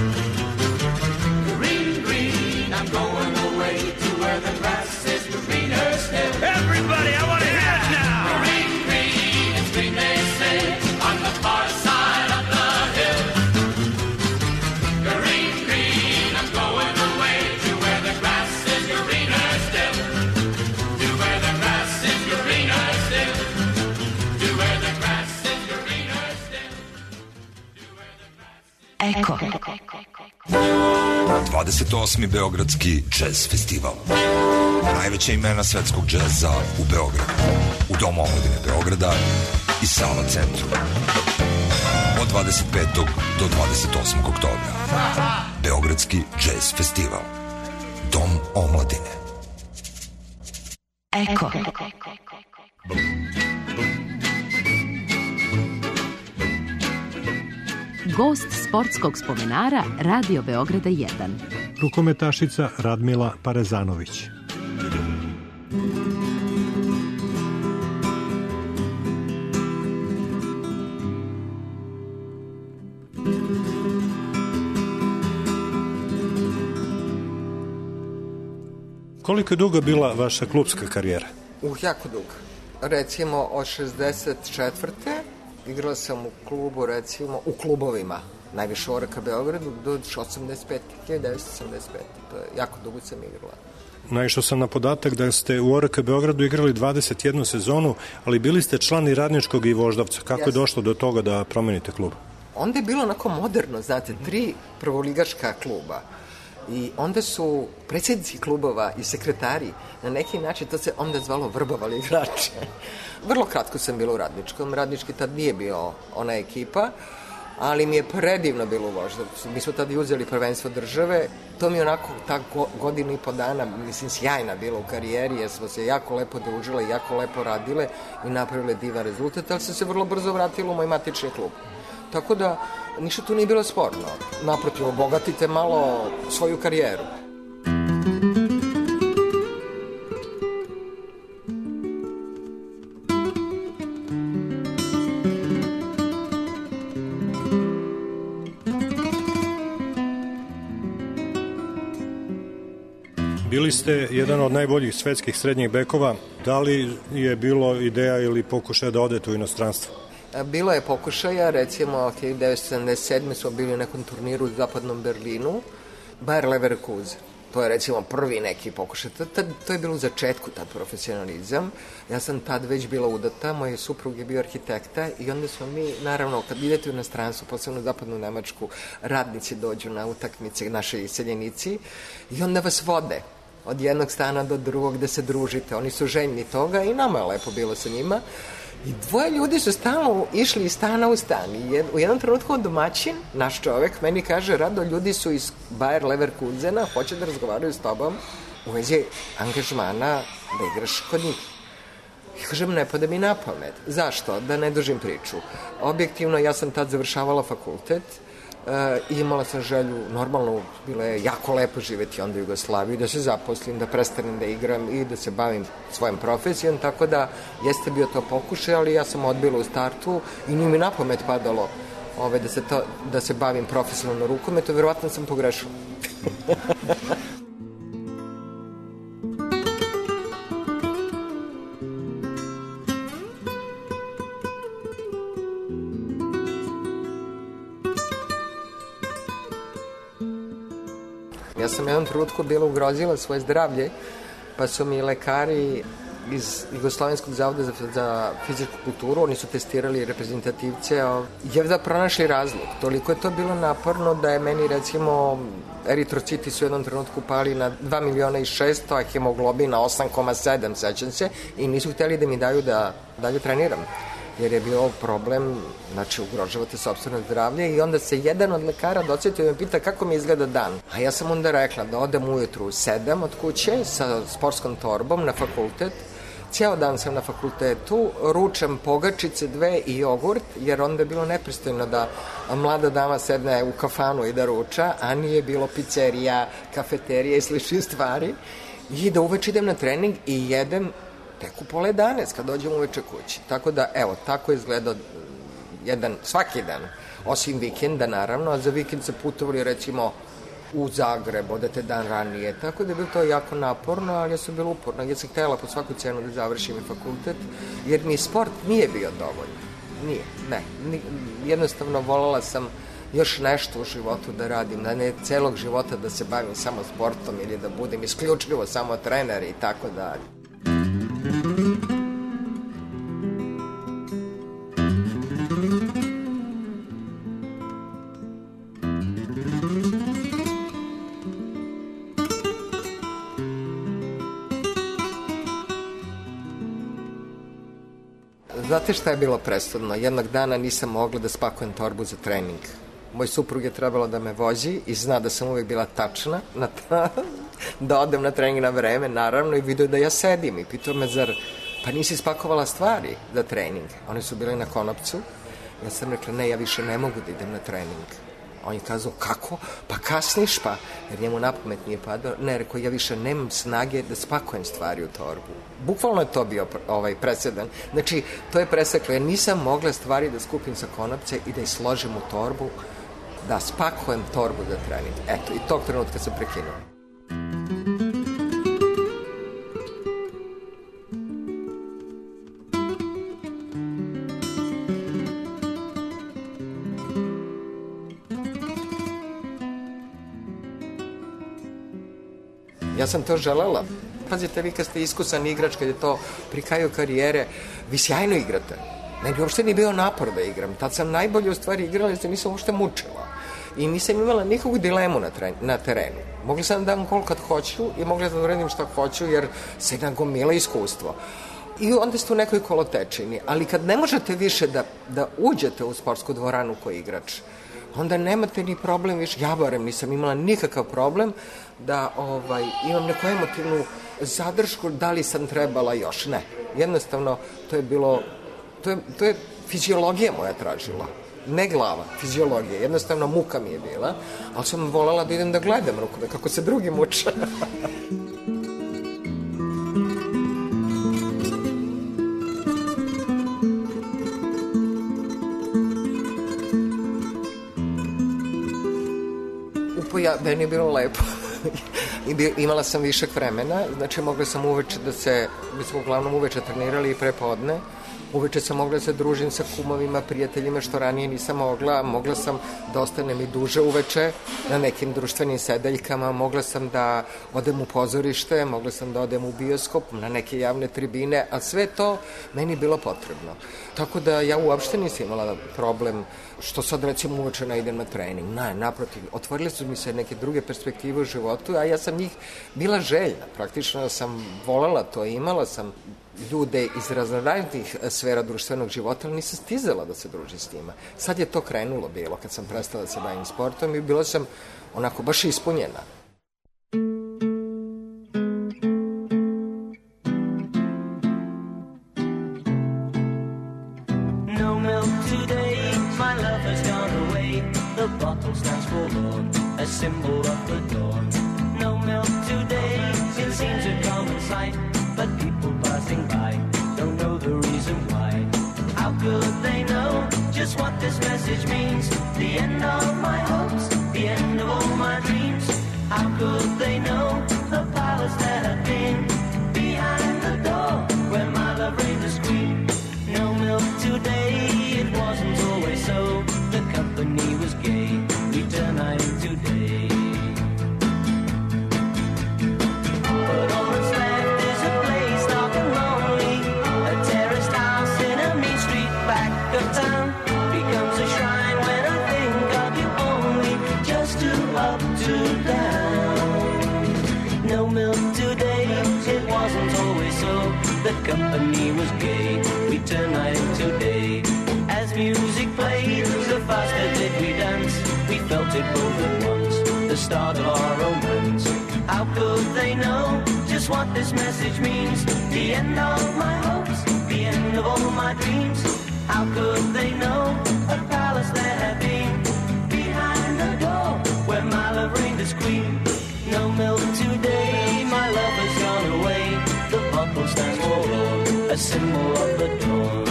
Speaker 10: Green, green, I'm going away to where the grass is greener still. Everybody, I want to hear it now. Green, green, it's green, they say, on the far side of the hill. Green, green, I'm going away to where the grass is greener still. To where the grass is greener still. To where the grass is greener still.
Speaker 12: Eko. dvadeset osmi Beogradski džez festival. Najveća imena svetskog džeza u Beogradu. U Domu omladine Beograda i Sava centru. Od dvadeset petog do dvadeset osmog oktobra. Beogradski džez festival. Dom omladine.
Speaker 1: Eko. Gost sportskog spomenara Radio Beograda jedan.
Speaker 8: Rukometašica Radmila Parezanović. Koliko je duga bila vaša klubska karijera?
Speaker 9: Uh, jako dugo. Recimo od šezdeset četvrte igrala sam u klubu, recimo, u klubovima, najviše u O R K Beogradu, do osamdeset pete. hiljadu devetsto osamdeset pete. To je jako dugo sam igrala.
Speaker 8: Naišao sam na podatak da ste u O R K Beogradu igrali dvadeset jednu sezonu, ali bili ste član i Radničkog i Voždovca. Kako yes. je došlo do toga da promenite klub?
Speaker 9: Onda je bilo onako moderno, znate, tri prvoligaška kluba. I onda su predsjednici klubova i sekretari na neki način, to se onda zvalo vrbovali igrače. Vrlo kratko sam bila u Radničkom. Radnički tad nije bio ona ekipa, ali mi je predivno bilo u Voždovcu. Mi smo tad i uzeli prvenstvo države. To mi je onako ta godina i po dana, mislim, sjajna bila u karijeri, jer smo se jako lepo družile, jako lepo radile i napravile divan rezultat, ali sam se vrlo brzo vratila u moj matični klub. Tako da, ništa tu nije bilo sporno. Naprotiv, obogatite malo svoju karijeru.
Speaker 8: Bili ste jedan od najboljih svetskih srednjih bekova. Da li je bilo ideja ili pokušaja da odete u inostranstvo?
Speaker 9: Bilo je pokušaja, recimo hiljadu devetsto sedamdeset sedme smo bili u nekom turniru u zapadnom Berlinu, Bayer Leverkusen. To je recimo prvi neki pokušaj. Tad, to je bilo u začetku, tad profesionalizam. Ja sam tad već bila udata, moj suprug je bio arhitekta i onda smo mi, naravno, kad idete u inostranstvo, posebno u zapadnu Nemačku, radnici dođu na utakmice, naši iseljenici, i onda vas vode od jednog stana do drugog da se družite. Oni su željni toga i nama je lepo bilo sa njima. I dvoje ljudi su stalno išli iz stana u stan. I jed, u jednom trenutku domaćin, naš čovek, meni kaže, Rado, ljudi su iz Bayer Leverkusena, hoće da razgovaraju s tobom u vezi angažmana da igraš kod njih. I kažem, ne pada mi na pamet. Zašto? Da ne dužim priču. Objektivno, ja sam tad završavala fakultet e, i imala sam želju, normalno, bilo je jako lepo živeti onda u Jugoslaviji, da se zaposlim, da prestanem da igram i da se bavim svojom profesijom, tako da jeste bio to pokušaj, ali ja sam odbila u startu i nije mi na pamet padalo ove, da, se to, da se bavim profesionalno rukometom, verovatno sam pogrešila. Ja sam jednom trenutku bila ugrozila svoje zdravlje, pa su mi lekari iz Jugoslovenskog zavoda za, za fizičku kulturu, oni su testirali reprezentativce, jedva pronašli razlog. Toliko je to bilo naporno da je meni, recimo, eritrociti su u jednom trenutku pali na dva miliona i šesto, a hemoglobin na osam zarez sedam, sećam se, i nisu hteli da mi daju da dalje treniram. Jer je bio problem, znači ugrožavate sopstveno zdravlje, i onda se jedan od lekara dosetio i me pita kako mi izgleda dan. A ja sam onda rekla da odem ujutru u sedam od kuće sa sportskom torbom na fakultet. Cijel dan sam na fakultetu, ručam pogačice dve i jogurt, jer onda je bilo nepristojno da mlada dama sedne u kafanu i da ruča, a nije bilo pizzerija, kafeterija i sličnih stvari. I da uveč idem na trening i jedem tek u pola jedanaest kad dođem uveče kući. Tako da, evo, tako je izgledao jedan, svaki dan, osim vikenda, naravno, a za vikend se putovali, recimo, u Zagreb, odete dan ranije, tako da je bilo to jako naporno, ali ja sam bila uporna. Ja sam htjela po svaku cenu da završim fakultet, jer mi sport nije bio dovoljno. Nije, ne. Jednostavno voljela sam još nešto u životu da radim, da ne celog života da se bavim samo sportom ili da budem isključivo samo trener i tako dalje. Znate šta je bilo presudno? Jednog dana nisam mogla da spakujem torbu za trening. Moj suprug je trebalo da me vozi i zna da sam uvijek bila tačna na ta, da odem na trening na vreme, naravno, i vidio da ja sedim i pitao me, zar pa nisi spakovala stvari za trening? One su bile na konopcu. Ja sam rekla, ne, ja više ne mogu da idem na trening. On je kazao, kako? Pa kasniš pa, jer njemu na pamet nije padao. Ne, rekao, ja više nemam snage da spakujem stvari u torbu. Bukvalno je to bio ovaj presedan. Znači, to je preseklo, jer nisam mogla stvari da skupim sa konopce i da ih složim u torbu, da spakujem torbu za trening. Eto, i tog trenutka sam prekinuo. Ja sam to želela. Pazite, vi kad ste iskusan igrač, kad je to pri kraju karijere, vi sjajno igrate. Meni uopšte nije bio napor da igram. Tad sam najbolje u stvari igrala, jer se nisam uopšte mučila. I nisam imala nikakvu dilemu na, tre, na terenu. Mogla sam da dam gol kad hoću i mogla da uradim šta hoću, jer se nagomila iskustvo. I onda ste u nekoj kolotečini. Ali kad ne možete više da, da uđete u sportsku dvoranu koji igrač, onda nemate ni problem više, ja barem nisam imala nikakav problem da ovaj, imam neku emotivnu zadršku, da li sam trebala još, ne. Jednostavno, to je bilo, to je, to je fiziologija moja tražila, ne glava, fiziologija, jednostavno muka mi je bila, ali sam voljela da idem da gledam rukove, kako se drugi muče. Ja, meni je bilo lepo. Imala sam višak vremena, znači mogla sam uveče da se, mi smo uglavnom uveče trenirali i prepodne, uveče sam mogla da se družim sa kumovima, prijateljima, što ranije nisam mogla, mogla sam da ostanem i duže uveče na nekim društvenim sedeljkama, mogla sam da odem u pozorište, mogla sam da odem u bioskop, na neke javne tribine, a sve to meni bilo potrebno. Tako da ja uopšte nisam imala problem što sad recimo uveče ne idem na trening. Ne, naprotiv, otvorile su mi se neke druge perspektive u životu, a ja sam njih bila željna. Praktično sam volela to, imala sam ljude iz raznoraznih sfera društvenog života, ali nisam stizala da se družim s njima. Sad je to krenulo bilo kad sam prestala da se bavim sportom i bila sam onako baš ispunjena.
Speaker 10: A symbol of the dawn. No milk today, it seems a common sight, but people passing by don't know the reason why. How could they know just what this message means? The end of my hopes, the end of all my dreams. How could they know the palace that had been behind the door where my love reigned as queen? No milk today, it wasn't always so. The company was gay, we turned night into day. But all that's left is a place dark and lonely. A terraced house in a mean street back of town becomes a shrine when I think of you only. Just two up, two down. No milk today, it wasn't always so. The company was gay, we turned night into day. As music played, the faster did we dance. We felt it both at once, the start of our romance. How could they know just what this message means? The end of my hopes, the end of all my dreams. How could they know a palace there had been behind the door where my love reigned as queen? No milk today, my love has gone away. The bottle stands forlorn, a symbol of the dawn.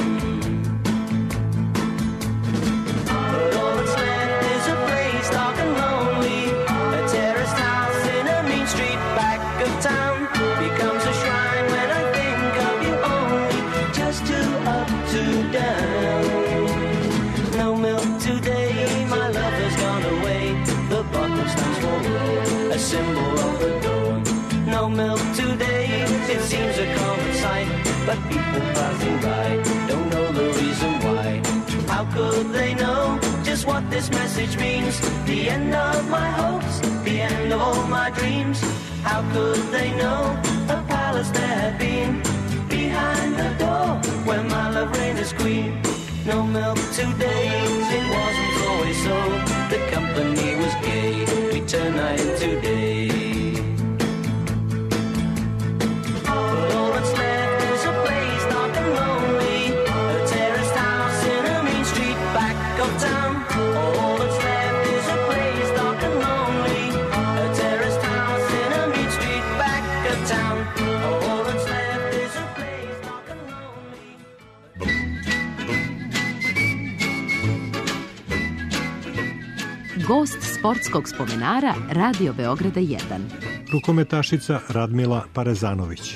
Speaker 10: But all that's left is a place dark and lonely. A terraced house in a mean street back of town becomes a shrine when I think of you only. Just two up, two down. No milk today, my love has gone away. The bottle stands forlorn, a symbol of the dawn. No milk today, it seems a common sight, but people passing by don't know the reason why. How could they know just what this message means? The end of my hopes, the end of all my dreams. How could they know a palace there had been behind the door where my love reigned
Speaker 13: Breakfast queen, no milk two days. It wasn't always so. The company was gay. We turn night into day. But all that's left is a place dark and lonely, a terraced house in a mean street back of town. All that's left is a place dark and lonely, a terraced house in a mean street back of town. All that's left is a place dark and lonely.
Speaker 1: Gost sportskog spomenara Radio Beograda jedan.
Speaker 8: Rukometašica Radmila Parezanović.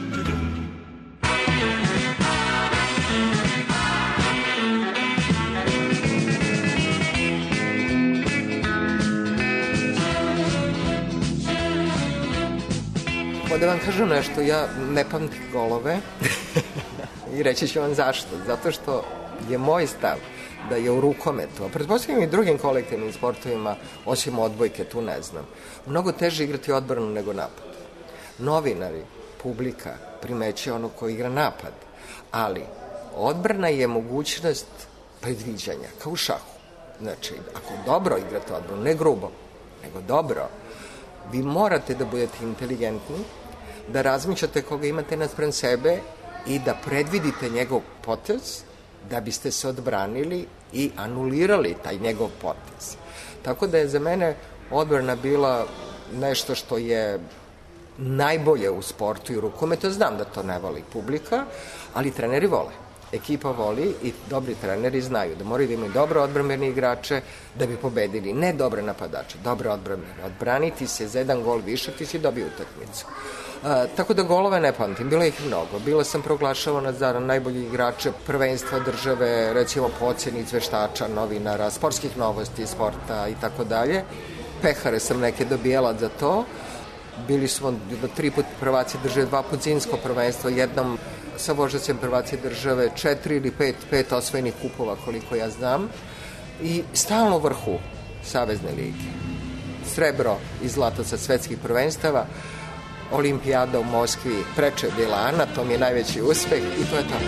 Speaker 9: Da vam kažem nešto, ja ne pamtim golove i reći ću vam zašto. Zato što je moj stav da je u rukometu, a pretpostavljam i drugim kolektivnim sportovima, osim odbojke, tu ne znam, mnogo teže igrati odbranu nego napad. Novinari, publika primeće ono ko igra napad, ali odbrana je mogućnost predviđanja, kao u šahu. Znači, ako dobro igrate odbranu, ne grubo, nego dobro, vi morate da budete inteligentni, da razmišljate koga imate naspram sebe i da predvidite njegov potez da biste se odbranili i anulirali taj njegov potez. Tako da je za mene odbrana bila nešto što je najbolje u sportu i rukometu. Znam da to ne voli publika, ali treneri vole. Ekipa voli i dobri treneri znaju da moraju da imaju dobre odbrambene igrače da bi pobedili, ne dobre napadače, dobre odbrambene. Odbraniti se za jedan gol više, ti si dobio utakmicu. A, tako da golove ne pamtim, bilo ih mnogo. Bila sam proglašavana za najbolji igrače prvenstva države, recimo po oceni izveštača, novinara, sportskih novosti, sporta i tako dalje. Pehare sam neke dobijala za to. Bili smo tri put prvaci države, dva put zimsko prvenstvo, jednom sa Voždovcem prvaci države, četiri ili pet, pet osvojenih kupova koliko ja znam i stalno u vrhu Savezne lige. Srebro i zlato sa svetskih prvenstava, olimpijada u Moskvi preče bila Ana, to mi je najveći uspeh i to je to.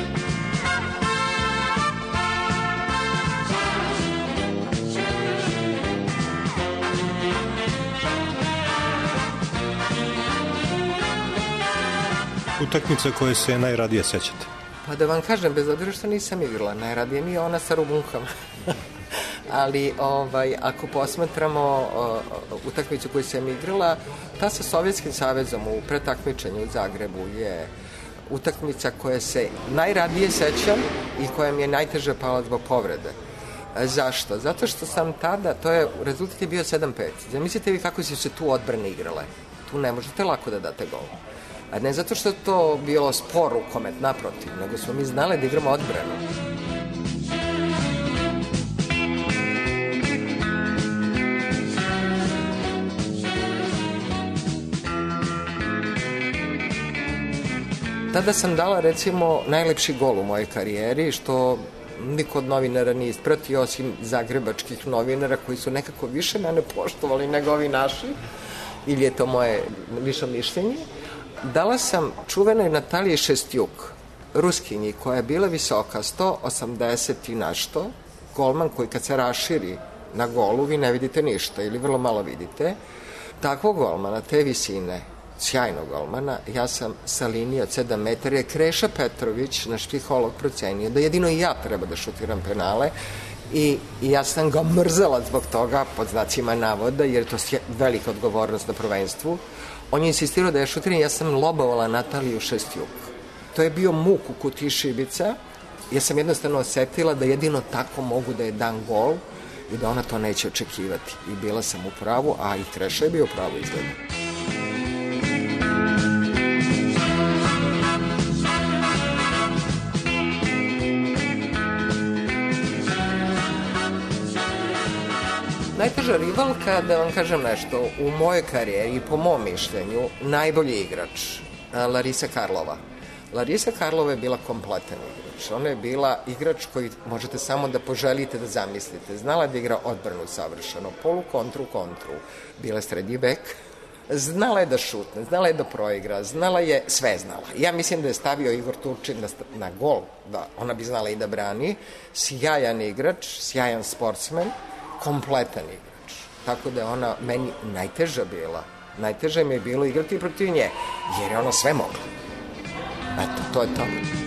Speaker 8: Utakmica koje se najradije sećate?
Speaker 9: Pa da vam kažem, bez obzira što nisam igrala, najradije mi je ona sa Rubunkama. Ali ovaj, ako posmatramo uh, utakmicu koju sam igrala, ta sa Sovjetskim savezom u pretakmičenju u Zagrebu je utakmica koja se najradije sećam i koja mi je najteže pala zbog povrede. Zašto? Zato što sam tada, to je, rezultat je bio sedam pet. Zamislite vi kako su se tu odbrane igrale. Tu ne možete lako da date gol. A ne zato što je to bilo spor rukomet, naprotiv, nego smo mi znali da igramo odbranu. Tada sam dala, recimo, najlepši gol u mojoj karijeri, što niko od novinara nije ispratio, osim zagrebačkih novinara koji su nekako više mene poštovali nego ovi naši, ili je to moje lično mišljenje. Dala sam čuvenoj Nataliji Šestjuk, Ruskinji, koja je bila visoka sto osamdeset i nešto, golman koji kad se raširi na golu vi ne vidite ništa ili vrlo malo vidite. Takvog golmana, te visine, sjajnog golmana, ja sam sa linije od sedam metara, je Kreša Petrović, naš psiholog, procenio da jedino i ja treba da šutiram penale i, i ja sam ga mrzela zbog toga, pod znacima navoda, jer je to velika odgovornost na prvenstvu. On je insistirao da je šutiram, ja sam lobovala Nataliju Šestjuk. To je bio muk u kutiji šibica. Ja sam jednostavno osetila da jedino tako mogu da je dan gol i da ona to neće očekivati. I bila sam u pravu, a i Kreša je bio u pravu izgleda. Najteža rivalka, da vam kažem nešto, u mojoj karijeri i po mom mišljenju, najbolji igrač, Larisa Karlova. Larisa Karlova je bila kompletan igrač. Ona je bila igrač koji možete samo da poželite da zamislite. Znala da igra odbranu savršeno, polu, kontru, kontru. Bila je srednji bek, znala je da šutne, znala je da proigra, znala je, sve znala. Ja mislim da je stavio Igor Turčin na, na gol, da ona bi znala i da brani, sjajan igrač, sjajan sportsmen, kompletan igrač. Tako da je ona meni najteža bila. Najteže mi je bilo igrati protiv nje, jer je ona sve mogla. Eto, to je to.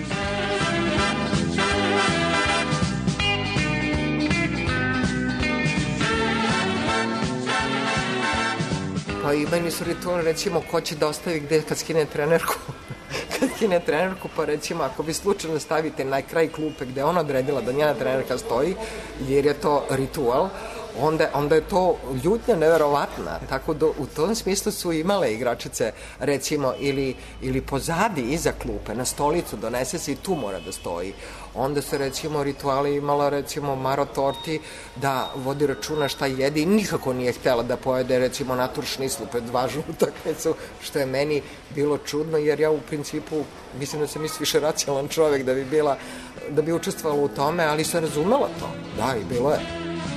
Speaker 9: Pa i meni su rituali, recimo, ko će da ostavi gde kad skine trenerku. Kad skine trenerku, pa recimo, ako vi slučajno stavite na kraj klupe gde ona odredila da njena trenerka stoji, jer je to ritual, onda, onda je to ljutnja neverovatna. Tako da u tom smislu su imale igračice, recimo, ili, ili pozadi iza klupe, na stolicu, donese se i tu mora da stoji. Onda se, recimo, rituali imala, recimo, Maro Torti da vodi računa šta jede i nikako nije htela da pojede, recimo, natur šnislu pred važnu utakmicu, što je meni bilo čudno, jer ja u principu mislim da sam isto više racionalan čovek da bi bila, da bi učestvovala u tome, ali sam razumela to. Da, i bilo je.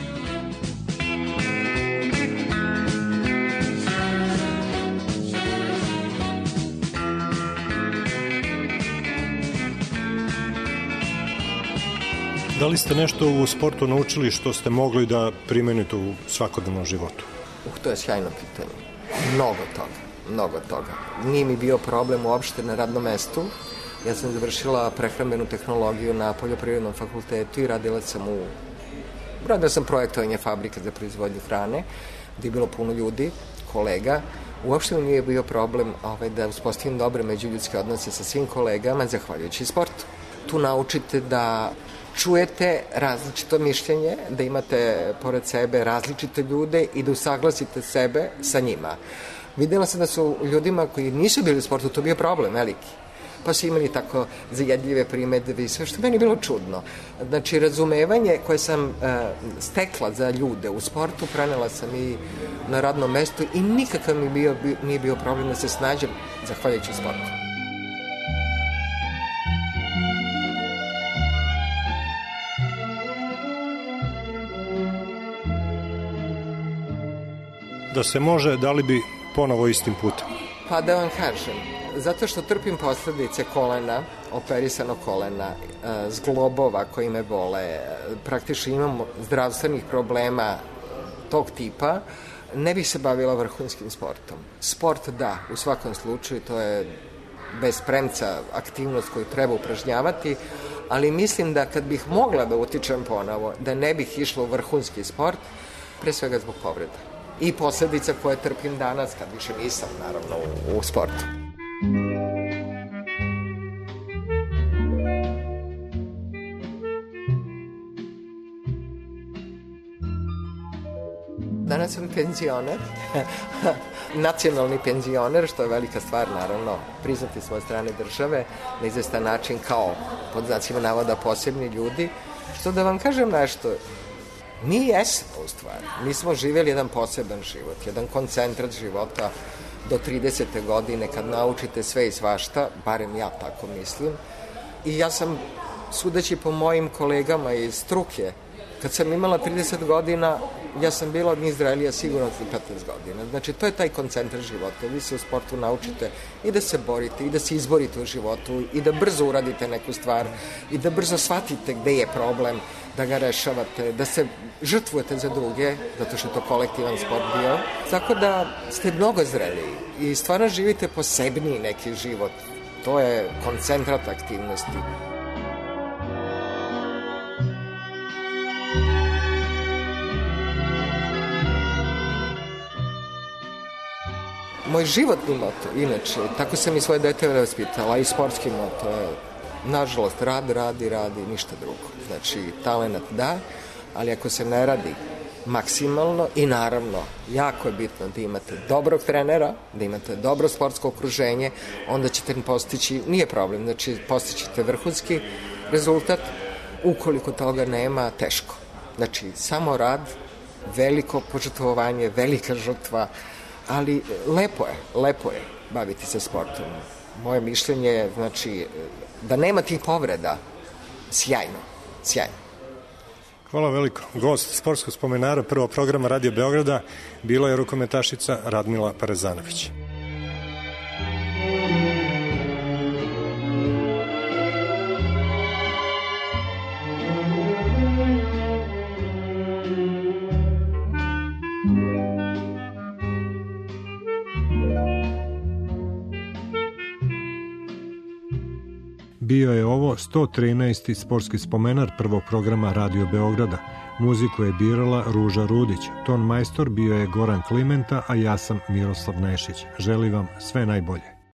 Speaker 8: Da li ste nešto u sportu naučili što ste mogli da primenite u svakodnevnom životu?
Speaker 9: Uh, to je sjajno pitanje. Mnogo toga, mnogo toga. Nije mi bio problem uopšte na radnom mestu. Ja sam završila prehrambenu tehnologiju na poljoprivrednom fakultetu i radila sam u... Radila sam projektovanje fabrike za proizvodnju hrane, gde je bilo puno ljudi, kolega. Uopšte mi nije bio problem ovaj, da uspostavim dobre međuljudske odnose sa svim kolegama, zahvaljujući sportu. Tu naučite da čujete različito mišljenje, da imate pored sebe različite ljude i da usaglasite sebe sa njima. Videla sam da su ljudima koji nisu bili u sportu to bio problem veliki. Pa su imali tako zajedljive primedbe i sve, što meni je bilo čudno. Znači, razumevanje koje sam uh, stekla za ljude u sportu, prenela sam i na radnom mestu i nikakav mi bio, bi, nije bio problem da se snađem zahvaljujući sportu.
Speaker 8: Da se može, da li bi ponovo istim putem?
Speaker 9: Pa da vam kažem, zato što trpim posledice kolena, operisanog kolena, zglobova koji me bole, praktično imam zdravstvenih problema tog tipa, ne bih se bavila vrhunskim sportom. Sport da, u svakom slučaju, to je bez premca aktivnost koju treba upražnjavati, ali mislim da kad bih mogla da utičem ponovo, da ne bih išla u vrhunski sport, pre svega zbog povreda. I posledica koje trpim danas, kad više nisam, naravno, u, u sportu. Danas sam penzioner, nacionalni penzioner, što je velika stvar, naravno, priznati svoje strane države, na izvestan način kao, pod znacima navoda, posebni ljudi. Što da vam kažem nešto, mi jesmo u stvari, mi smo živjeli jedan poseban život, jedan koncentrat života do tridesete godine kad naučite sve i svašta, barem ja tako mislim. I ja sam, sudeći po mojim kolegama iz struke, kad sam imala trideset godina, ja sam bila od Izraelija sigurno petnaest godina. Znači, to je taj koncentrat života. Vi se u sportu naučite i da se borite, i da se izborite u životu, i da brzo uradite neku stvar, i da brzo shvatite gde je problem, da ga rešavate, da se žrtvujete za druge, zato što je to kolektivan sport bio. Tako da ste mnogo zreliji i stvarno živite posebniji neki život. To je koncentrat aktivnosti. Moj životni moto, inače, tako sam i svoje dete vaspitala, i sportski moto je, nažalost, rad, radi, radi, ništa drugo. Znači, talenat da, ali ako se ne radi maksimalno i naravno, jako je bitno da imate dobrog trenera, da imate dobro sportsko okruženje, onda ćete postići, nije problem, znači postićete vrhunski rezultat, ukoliko toga nema, teško. Znači, samo rad, veliko požrtvovanje, velika žrtva, ali lepo je, lepo je baviti se sportom. Moje mišljenje je, znači, da nema tih povreda, sjajno, sjajno.
Speaker 8: Hvala veliko. Gost sportskog spomenara prvog programa Radio Beograda bila je rukometašica Radmila Parezanović. Bio je ovo sto trinaesti sportski spomenar prvog programa Radio Beograda. Muziku je birala Ruža Rudić, ton majstor bio je Goran Klimenta, a ja sam Miroslav Nešić. Želim vam sve najbolje.